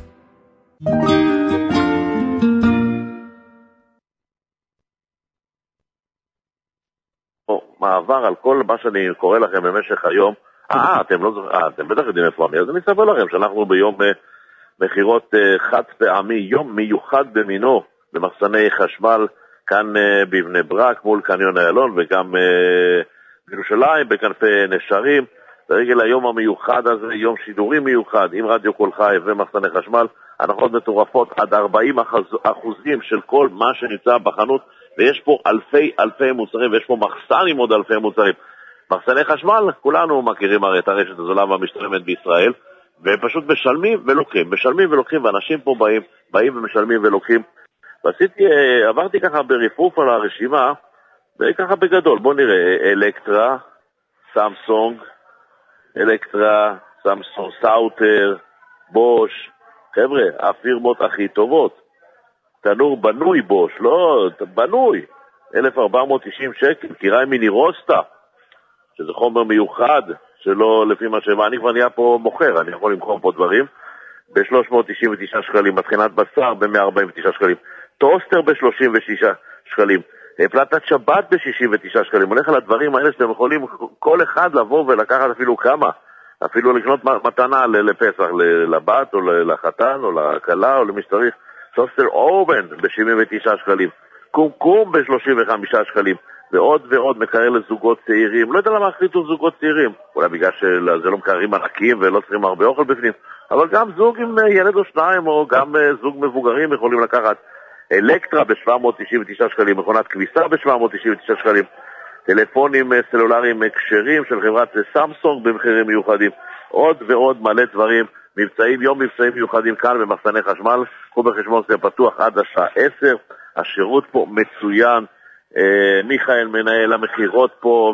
מעבר על כל מה שאני קורא לכם במשך היום. אה, אתם לא זוכרים, אתם בטח יודעים איפה אני, אז אני אספר לכם שאנחנו ביום מחירות חד פעמי, יום מיוחד במינו, במחסני חשמל, כאן בבני ברק, מול קניון איילון, וגם בירושלים, בכנפי נשרים, לרגל היום המיוחד הזה, יום שידורים מיוחד, עם רדיו כל חי ומחסני חשמל, הנחות מטורפות עד ארבעים אחוזים של כל מה שנמצא בחנות, ויש פה אלפי אלפי מוצרים, ויש פה מחסן עם עוד אלפי מוצרים. מחסני חשמל, כולנו מכירים הרי את הרשת הזולה והמשתלמת בישראל, ופשוט משלמים ולוקחים, משלמים ולוקחים, ואנשים פה באים, באים ומשלמים ולוקחים. ועשיתי, עברתי ככה בריפוף על הרשימה, וככה בגדול, בוא נראה, אלקטרה, סמסונג, אלקטרה, סמסונג, סאוטר, בוש, חבר'ה, הפירמות הכי טובות. תנור בנוי בוש, לא, בנוי, אלף ארבע מאות תשעים שקל, קיריים מיני רוסטה, שזה חומר מיוחד, שלא לפי מה שבא, אני כבר נהיה פה מוכר, אני יכול למכור פה דברים, ב-שלוש מאות תשעים ותשעה שקלים, מתחינת בשר ב-מאה ארבעים ותשעה שקלים, טוסטר ב-שלושים ושישה שקלים, פלטת שבת ב-שישים ותשעה שקלים, הולך על הדברים האלה שאתם יכולים כל אחד לבוא ולקחת אפילו כמה, אפילו לקנות מתנה לפסח, לבת או לחתן או לכלה או למי שצריך, טוסטר אובן ב-שבעים ותשעה שקלים, קומקום ב-שלושים וחמישה שקלים, ועוד ועוד מקרר לזוגות צעירים. לא יודע למה החליטו זוגות צעירים, אולי בגלל שזה לא מקררים ענקים ולא צריכים הרבה אוכל בפנים, אבל גם זוג עם ילד או שניים, או גם זוג מבוגרים יכולים לקחת. אלקטרה ב-שבע מאות תשעים ותשעה שקלים, מכונת כביסה ב-שבע מאות תשעים ותשעה שקלים, טלפונים סלולריים כשרים של חברת סמסונג במחירים מיוחדים, עוד ועוד מלא דברים, מבצעים, יום מבצעים מיוחדים כאן במחסני חשמל, קחו בחשבון זה פתוח עד השעה עשר, השירות פה מצוין, אה, מיכאל מנהל המחירות פה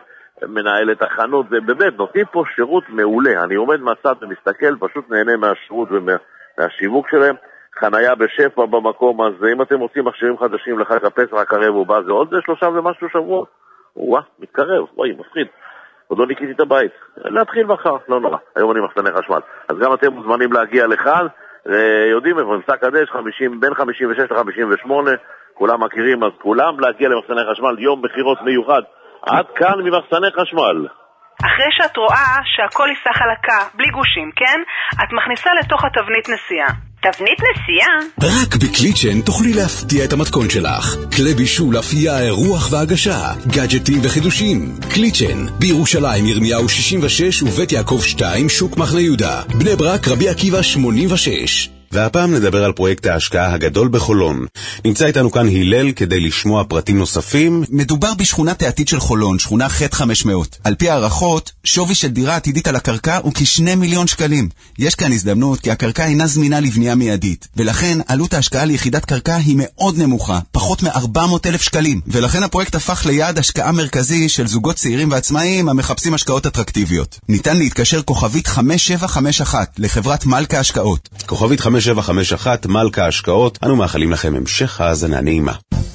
ומנהל את החנות, ובאמת נותנים פה שירות מעולה, אני עומד מהצד ומסתכל, פשוט נהנה מהשירות ומהשיווק שלהם, חנייה בשפע במקום, אז אם אתם רוצים מכשירים חדשים לחג הפסח הקרב ובא, זה עוד שלושה ומשהו שבועות, וואה, מתקרב, וואי, מפחיד. עוד לא ניקיתי את הבית, להתחיל מחר, לא נורא, היום אני מחסני חשמל, אז גם אתם מוזמנים להגיע לכאן, יודעים, מבצע קדש, בין חמישים ושש ל-חמישים ושמונה, כולם מכירים, אז כולם להגיע למחסני חשמל, יום בחירות מיוחד, עד כאן ממחסני חשמל. אחרי שאת רואה שהכל ייסע חלקה, בלי גושים, כן? את מכניסה לתוך התבנית נסיעה. תבנית נסיעה? רק בקליצ'ן תוכלי להפתיע את המתכון שלך. כלי בישול, אפייה, אירוח והגשה, גאדג'טים וחידושים. קליצ'ן, בירושלים ירמיהו שישים ושש ובית יעקב שתיים, שוק מחנה יהודה. בני ברק רבי עקיבא שמונים ושש. והפעם נדבר על פרויקט ההשקעה הגדול בחולון. נמצא איתנו כאן הלל כדי לשמוע פרטים נוספים. מדובר בשכונת העתיד של חולון, שכונה ח' חמש מאות. על פי הערכות, שווי של דירה עתידית על הקרקע הוא כשני מיליון שקלים. יש כאן הזדמנות כי הקרקע אינה זמינה לבנייה מיידית, ולכן עלות ההשקעה ליחידת קרקע היא מאוד נמוכה, פחות מ-ארבע מאות אלף שקלים. ולכן הפרויקט הפך ליעד השקעה מרכזי של זוגות צעירים ועצמאיים המחפשים השקעות אטרקטיביות. ניתן להתקשר כוכבית חמש שבע חמש אחת לחברת מלכה השקעות. כוכבית חמש שבע חמש אחת מלכה השקעות. אנו מאחלים לכם המשך האזנה נעימה.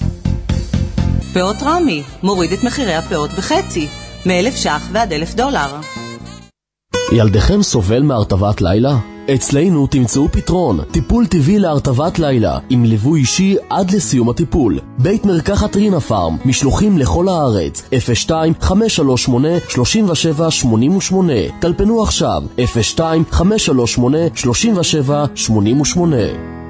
פאות רמי מוריד את מחירי הפאות בחצי, מאלף שח ועד אלף דולר. ילדכם סובל מהרטבת לילה? אצלנו תמצאו פתרון, טיפול טבעי להרטבת לילה, עם ליווי אישי עד לסיום הטיפול. בית מרקחת רינה פארם, משלוחים לכל הארץ, אפס שתיים חמש שלוש שמונה שלוש שבע שמונה שמונה. טלפנו עכשיו, אפס שתיים חמש שלוש שמונה שלוש שבע שמונה שמונה.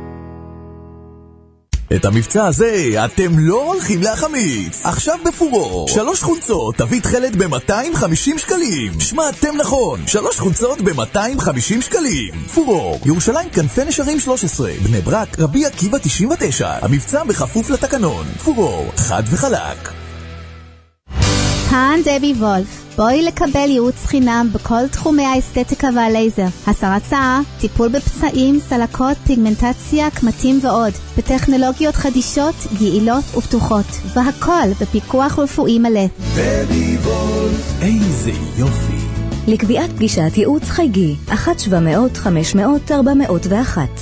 את המבצע הזה אתם לא הולכים להחמיץ. עכשיו בפורור, שלוש חולצות תביא תחלת ב-מאתיים וחמישים שקלים. שמעתם נכון, שלוש חולצות ב-מאתיים וחמישים שקלים. פורור, ירושלים כנפי נשרים שלוש עשרה, בני ברק רבי עקיבא תשעים ותשע. המבצע בכפוף לתקנון. פורור, חד וחלק. כאן דבי וולף. בואי לקבל ייעוץ חינם בכל תחומי האסתטיקה והלייזר. הסרת שיער, טיפול בפצעים, סלקות, פיגמנטציה, קמטים ועוד. בטכנולוגיות חדישות, יעילות ופתוחות. והכל בפיקוח רפואי מלא. בבי וולף, איזה יופי. לקביעת פגישת ייעוץ חייגי, אחת שבע מאות חמש מאות ארבע מאות ואחת.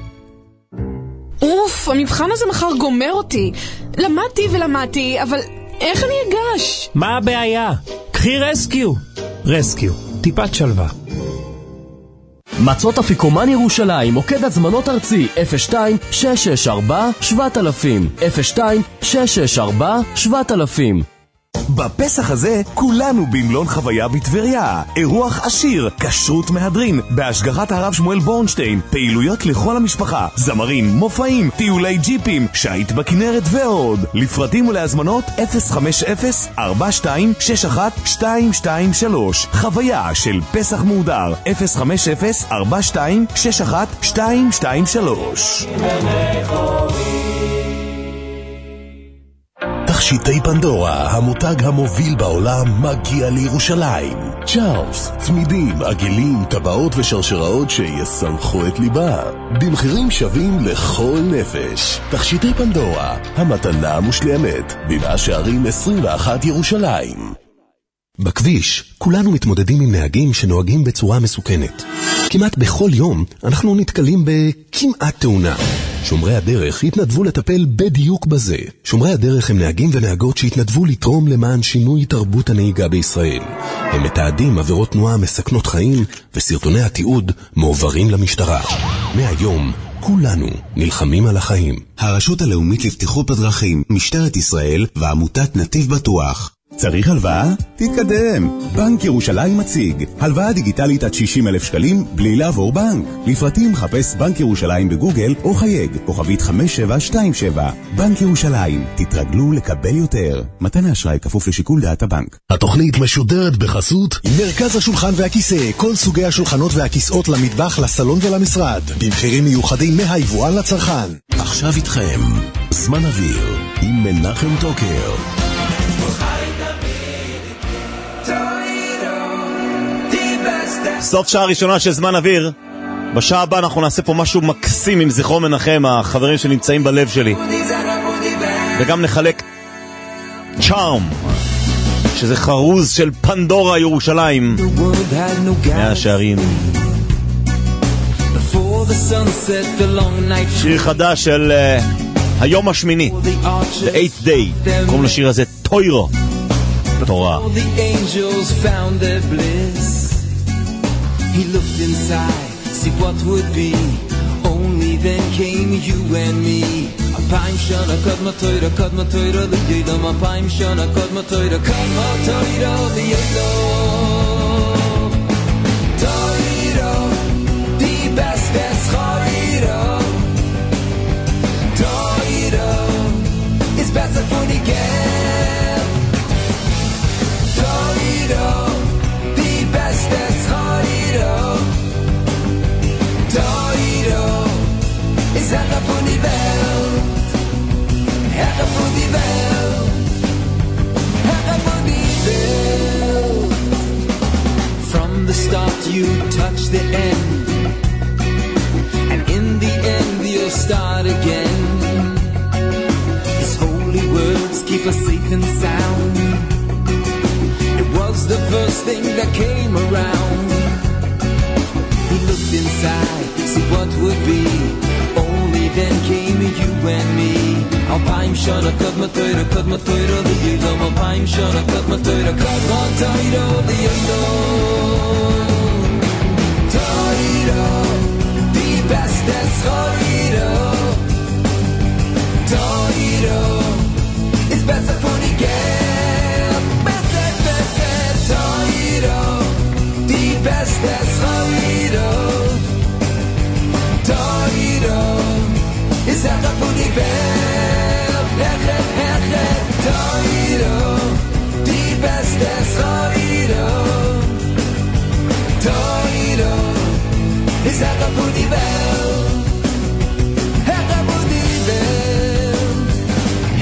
אוף, המבחן הזה מחר גומר אותי. למדתי ולמדתי, אבל איך אני אגש? מה הבעיה? קחי רסקיו. רסקיו, טיפת שלווה. מצות אפיקומן ירושלים, מוקד הזמנות ארצי אפס שתיים שש שש ארבע שבעת אלפים אפס שתיים שש שש ארבע שבעת אלפים. בפסח הזה כולנו במלון חוויה בטבריה. אירוח עשיר, כשרות מהדרין, בהשגחת הרב שמואל בורנשטיין, פעילויות לכל המשפחה, זמרים, מופעים, טיולי ג'יפים, שייט בכנרת ועוד. לפרטים ולהזמנות אפס חמש אפס ארבע שתיים שש אחת שתיים שתיים שלוש. חוויה של פסח מהודר אפס חמש אפס ארבע שתיים שש אחת שתיים שתיים שלוש. תכשיטי פנדורה, המותג המוביל בעולם, מגיע לירושלים. צ'ארלס, צמידים, עגלים, טבעות ושרשראות שיסמכו את ליבה. במחירים שווים לכל נפש. תכשיטי פנדורה, המתנה המושלמת. במאה שערים עשרים ואחת ירושלים. בכביש, כולנו מתמודדים עם נהגים שנוהגים בצורה מסוכנת. כמעט בכל יום אנחנו נתקלים בכמעט תאונה. שומרי הדרך התנדבו לטפל בדיוק בזה. שומרי הדרך הם נהגים ונהגות שהתנדבו לתרום למען שינוי תרבות הנהיגה בישראל. הם מתעדים עבירות תנועה מסכנות חיים, וסרטוני התיעוד מועברים למשטרה. מהיום, כולנו נלחמים על החיים. הרשות הלאומית לבטיחות בדרכים, משטרת ישראל ועמותת נתיב בטוח. צריך הלוואה? תתקדם. בנק ירושלים מציג הלוואה דיגיטלית עד שישים אלף שקלים בלי לעבור בנק. לפרטים חפש בנק ירושלים בגוגל או חייג כוכבית חמש שבע שתיים שבע. בנק ירושלים, תתרגלו לקבל יותר. מתן האשראי כפוף לשיקול דעת הבנק. התוכנית משודרת בחסות מרכז השולחן והכיסא, כל סוגי השולחנות והכיסאות למטבח, לסלון ולמשרד, במחירים מיוחדים מהיבואן לצרכן. עכשיו איתכם זמן אוויר עם מנחם טוקר. סוף שעה ראשונה של זמן אוויר. בשעה הבאה אנחנו נעשה פה משהו מקסים עם זכרו מנחם, החברים שנמצאים בלב שלי, וגם נחלק צ'ארם, שזה חרוז של פנדורה ירושלים, מאה שערים. שיר חדש של uh, היום השמיני, The Eighth Day, קוראים לשיר הזה טוירו, תורה. He looked inside, see what would be. Only then came you and me. A paim shana kad ma toira, kad ma toira li yidam. A paim shana kad ma toira, kad ma toira li yidam. Toira, di beste schorira. Toira, is besser for the girl. Toira, di beste schorira. Toiro is Herr von die Welt, Herr von die Welt, Herr von die Welt. From the start you touch the end, and in the end you'll start again. His holy words keep us safe and sound. It was the first thing that came around. He looked inside, see what would be. Only then came you and me. Alpaim shana kad ma toira, kad ma toira li yidam. Alpaim shana kad ma toira, kad ma toira li yidam. Toira, di beste schorira. Toira, is besser for die girl. Besser, besser, Toira, di beste schorira. Toiro is Herr von die Welt, Herr, Herr, Herr. Toiro, die beste Toiro. Toiro is Herr von die Welt, Herr von die Welt,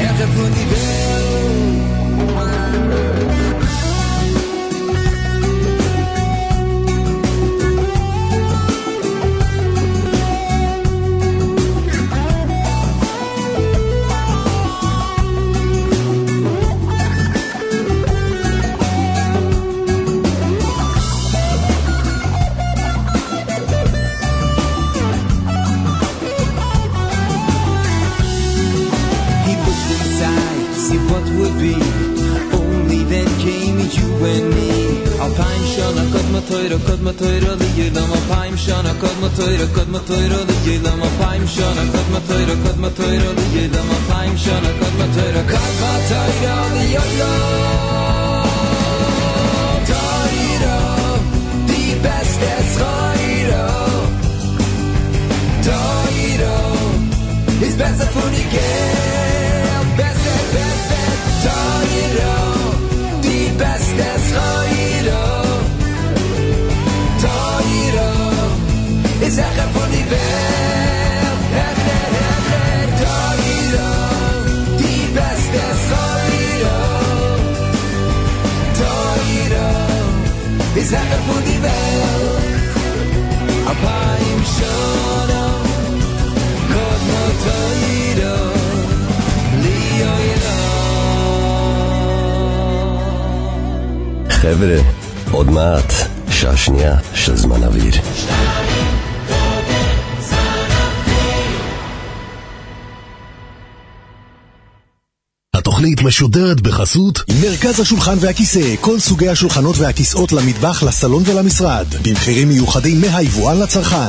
shana kod matoyra kod matoyra ligelam a paim shana kod matoyra kod matoyra ligelam a paim shana kod matoyra kod matoyra ligelam a paim shana kod matoyra kod matoyra ligelam toyra die beste schoira toyra is besser für die Geld besser besser toyra die beste schoira toyra is er von die Welt her her her toyra die beste schoira toyra is er von die Welt a paim shana kod motoyra liyoyla חבר'ה, עוד מעט, שעה שנייה של זמן אוויר. התוכנית משודרת בחסות מרכז השולחן והכיסא, כל סוגי השולחנות והכיסאות למטבח, לסלון ולמשרד, במחירים מיוחדים מהיבואן לצרכן.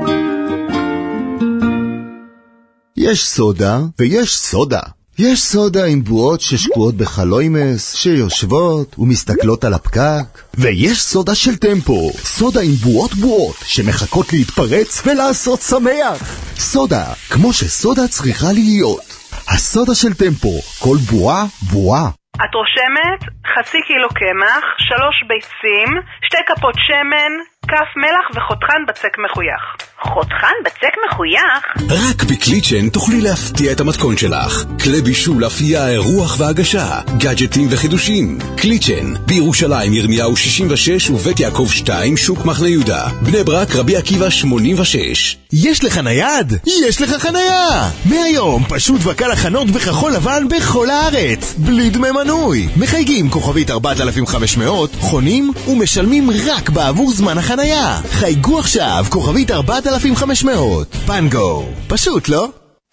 יש סודה ויש סודה. יש סודה עם בועות ששקועות בחלוימס, שיושבות ומסתכלות על הפקק. ויש סודה של טמפו, סודה עם בועות בועות שמחכות להתפרץ ולעשות שמח. סודה, כמו שסודה צריכה להיות. הסודה של טמפו, כל בועה בועה. את רושמת חצי קילו קמח, שלוש ביצים, שתי כפות שמן, כף מלח וחותכן בצק מחוייך. חותכן בצק מחוייך? רק בקליצ'ן תוכלי להפתיע את המתכון שלך. כלי בישול, אפייה, אירוח והגשה, גאדג'טים וחידושים. קליצ'ן, בירושלים ירמיהו שישים ושש ובית יעקב שתיים, שוק מחנה יהודה. בני ברק רבי עקיבא שמונים ושש. יש לך נייד? יש לך חנייה! מהיום פשוט וקל החנות בכחול לבן בכל הארץ, בלי דמי מנוי. מחייגים כוכבית ארבעת אלפים וחמש מאות, חונים ומשלמים רק בעבור זמן החנייה. חייגו עכשיו כוכבית ארבעת אלפים וחמש מאות. פנגו, פשוט לא?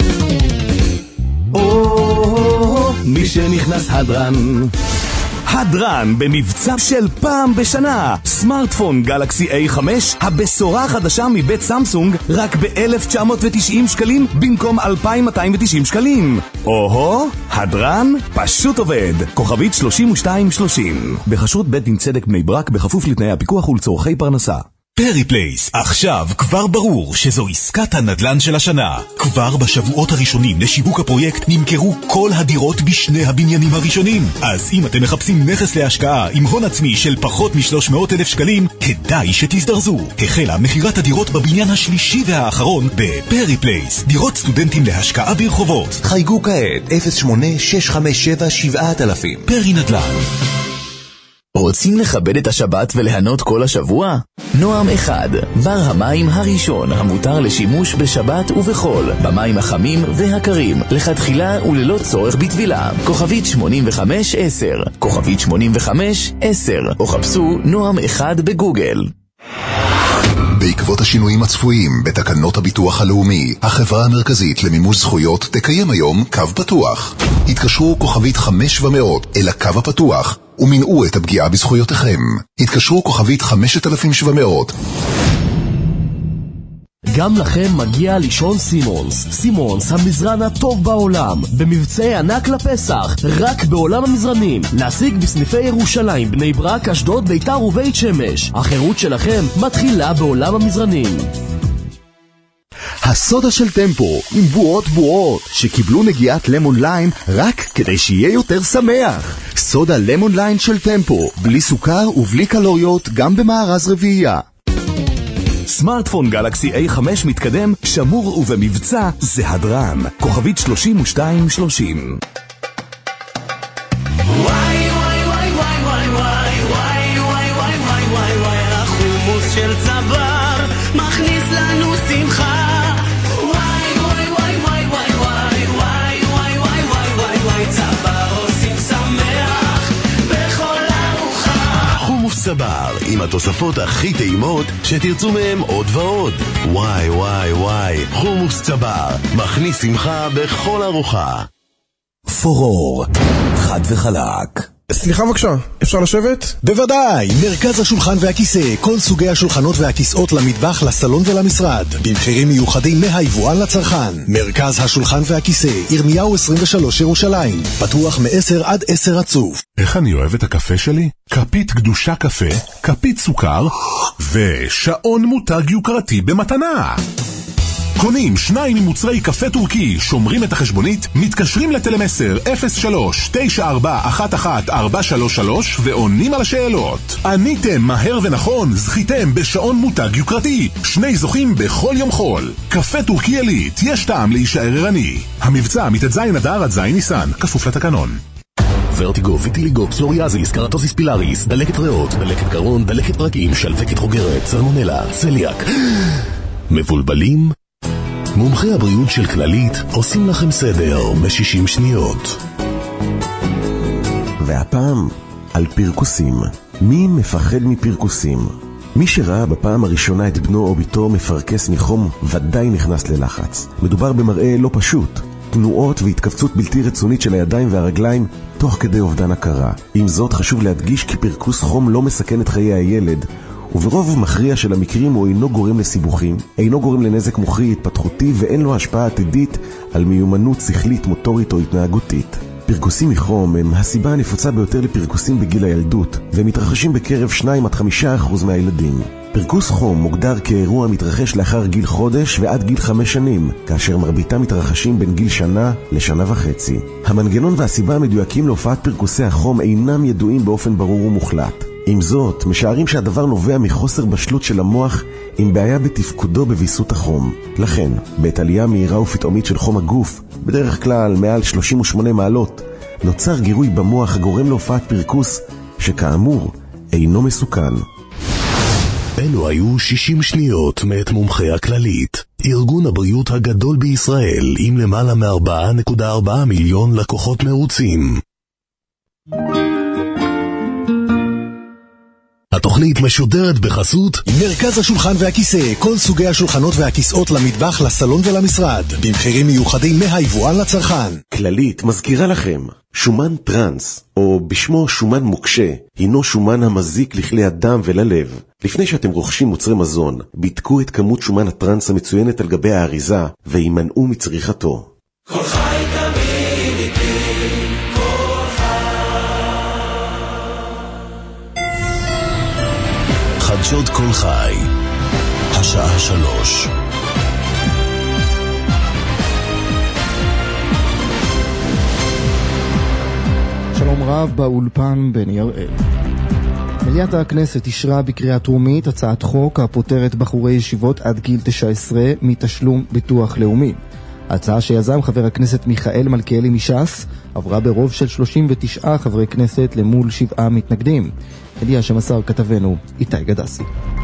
או, מי שנכנס הדרן. הדרן במבצע של פעם בשנה. סמארטפון גלקסי איי חמש, הבשורה החדשה מבית סמסונג, רק ב-אלף תשע מאות ותשעים שקלים במקום אלפיים מאתיים ותשעים שקלים. או-הו, הדרן פשוט עובד. כוכבית שלושים ושתיים שלושים. בחסות בית דין צדק בני ברק, בכפוף לתנאי הפיקוח ולצורכי פרנסה. פרי פלייס, עכשיו כבר ברור שזו עסקת הנדל"ן של השנה. כבר בשבועות הראשונים לשיווק הפרויקט נמכרו כל הדירות בשני הבניינים הראשונים. אז אם אתם מחפשים נכס להשקעה עם הון עצמי של פחות מ-שלוש מאות אלף שקלים, כדאי שתזדרזו. החלה מחירת הדירות בבניין השלישי והאחרון בפרי פלייס. דירות סטודנטים להשקעה ברחובות. חייגו כעת אפס שמונה שש חמש שבע שבע אלפים. פרי נדל"ן. רוצים לכבד את השבת וליהנות כל השבוע? נועם אחד, בר המים הראשון המותר לשימוש בשבת ובחול, במים החמים והקרים, לכתחילה וללא צורך בטבילה. כוכבית שמונים וחמש עשר, כוכבית שמונים וחמש עשר, או חפשו נועם אחד בגוגל. בעקבות השינויים הצפויים בתקנות הביטוח הלאומי, החברה המרכזית למימוש זכויות תקיים היום קו פתוח. התקשרו כוכבית חמש ומאות אל הקו הפתוח ומנעו את הפגיעה בזכויותיכם. התקשרו כוכבית חמשת אלפים שבע מאות. גם לכם מגיע לישון סימונס. סימונס, המזרן הטוב בעולם, במבצעי ענק לפסח, רק בעולם המזרנים. להשיג בסניפי ירושלים, בני ברק, אשדוד, ביתר ובית שמש. החירות שלכם מתחילה בעולם המזרנים. הסודה של טמפו עם בועות בועות שקיבלו נגיעת למון ליין רק כדי שיהיה יותר שמח. סודה למון ליין של טמפו, בלי סוכר ובלי קלוריות, גם במארז רביעייה. סמארטפון גלקסי איי חמש מתקדם, שמור ובמבצע זה הדרן. כוכבית שלושים ושתיים שלושים. וואי וואי וואי וואי וואי וואי וואי וואי וואי וואי וואי וואי החומוס של צבר מכניס לנו שמחה. וואי וואי וואי וואי וואי וואי וואי וואי וואי וואי וואי וואי צבר עושים שמח בכל ארוחה. חומוס צבר עם התוספות הכי טעימות שתרצו מהם עוד ועוד. וואי וואי וואי, חומוס צבר מכניס שמחה בכל ארוחה. פורור, חד וחלק. סליחה בבקשה, אפשר לשבת? בוודאי, מרכז השולחן והכיסא, כל סוגי השולחנות והכיסאות למטבח, לסלון ולמשרד, במחירים מיוחדים מהיבואן לצרכן. מרכז השולחן והכיסא, ירמיהו עשרים ושלוש ירושלים, פתוח מ-עשר עד עשר רצוף. איך אני אוהב את הקפה שלי? כפית קדושה קפה, כפית סוכר ושעון מותג יוקרתי במתנה. קונים שניים ממוצרי קפה טורקי, שומרים את החשבונית, מתקשרים לטלמסר אפס שלוש תשע ארבע אחת אחת ארבע שלוש שלוש ועונים על השאלות. עניתם מהר ונכון, זכיתם בשעון מותג יוקרתי, שני זוכים בכל יום חול. קפה טורקי עילית, יש טעם להישאר ערני. המבצע מט"ז אדר עד ז' ניסן, כפוף לתקנון. ורטיגו, ויטיליגו, פסוריאזיס, קרטוסיס פילאריס, דלקת ריאות, דלקת גרון, דלקת פרקים, שלווקת חוגרת, סלמונלה, צליאק. מבולבלים? מומחי הבריאות של כללית עושים לכם סדר ב-שישים שניות. והפעם על פרקוסים. מי מפחד מפרקוסים? מי שראה בפעם הראשונה את בנו או ביתו מפרקס מחום ודאי נכנס ללחץ. מדובר במראה לא פשוט, תנועות והתכווצות בלתי רצונית של הידיים והרגליים תוך כדי אובדן הכרה. עם זאת חשוב להדגיש כי פרקוס חום לא מסכן את חיי הילד, וברוב מכריע של המקרים הוא אינו גורם לסיבוכים, אינו גורם לנזק מוחי התפתחותי ואין לו השפעה עתידית על מיומנות שכלית, מוטורית או התנהגותית. פרקוסים מחום הם הסיבה הנפוצה ביותר לפרקוסים בגיל הילדות, והם מתרחשים בקרב שניים עד חמישה אחוז מהילדים. פרקוס חום מוגדר כאירוע מתרחש לאחר גיל חודש ועד גיל חמש שנים, כאשר מרביתם מתרחשים בין גיל שנה לשנה וחצי. המנגנון והסיבה המדויקים להופעת פרקוסי החום אינם ידועים באופן ברור ומוחלט. עם זאת, משערים שהדבר נובע מחוסר בשלות של המוח עם בעיה בתפקודו בביסות החום. לכן, בעת עלייה מהירה ופתאומית של חום הגוף, בדרך כלל מעל שלושים ושמונה מעלות, נוצר גירוי במוח הגורם להופעת פרקוס, שכאמור, אינו מסוכן. אלו היו שישים שניות מאת מומחי הכללית, ארגון הבריאות הגדול בישראל עם למעלה מ-ארבע נקודה ארבע מיליון לקוחות מרוצים. התוכנית משודרת בחסות מרכז השולחן והכיסא, כל סוגי השולחנות והכיסאות למטבח, לסלון ולמשרד, במחירים מיוחדים מהיבואן לצרכן. כללית מזכירה לכם, שומן טרנס, או בשמו שומן מוקשה, הינו שומן המזיק לכלי הדם וללב. לפני שאתם רוכשים מוצרי מזון, בדקו את כמות שומן הטרנס המצוינת על גבי האריזה, וימנעו מצריכתו. כל חי תמיד איתי, כל חי. חדשות כל חי, השעה שלוש. שלום רב, באולפן בני הראל. מליאת הכנסת אישרה בקריאה טרומית הצעת חוק הפוטרת בחורי ישיבות עד גיל תשע עשרה מתשלום ביטוח לאומי. ההצעה שיזם חבר הכנסת מיכאל מלכיאלי מש"ס עברה ברוב של שלושים ותשעה חברי כנסת למול שבעה מתנגדים. ידיעה שמסר כתבנו איתי גדסי.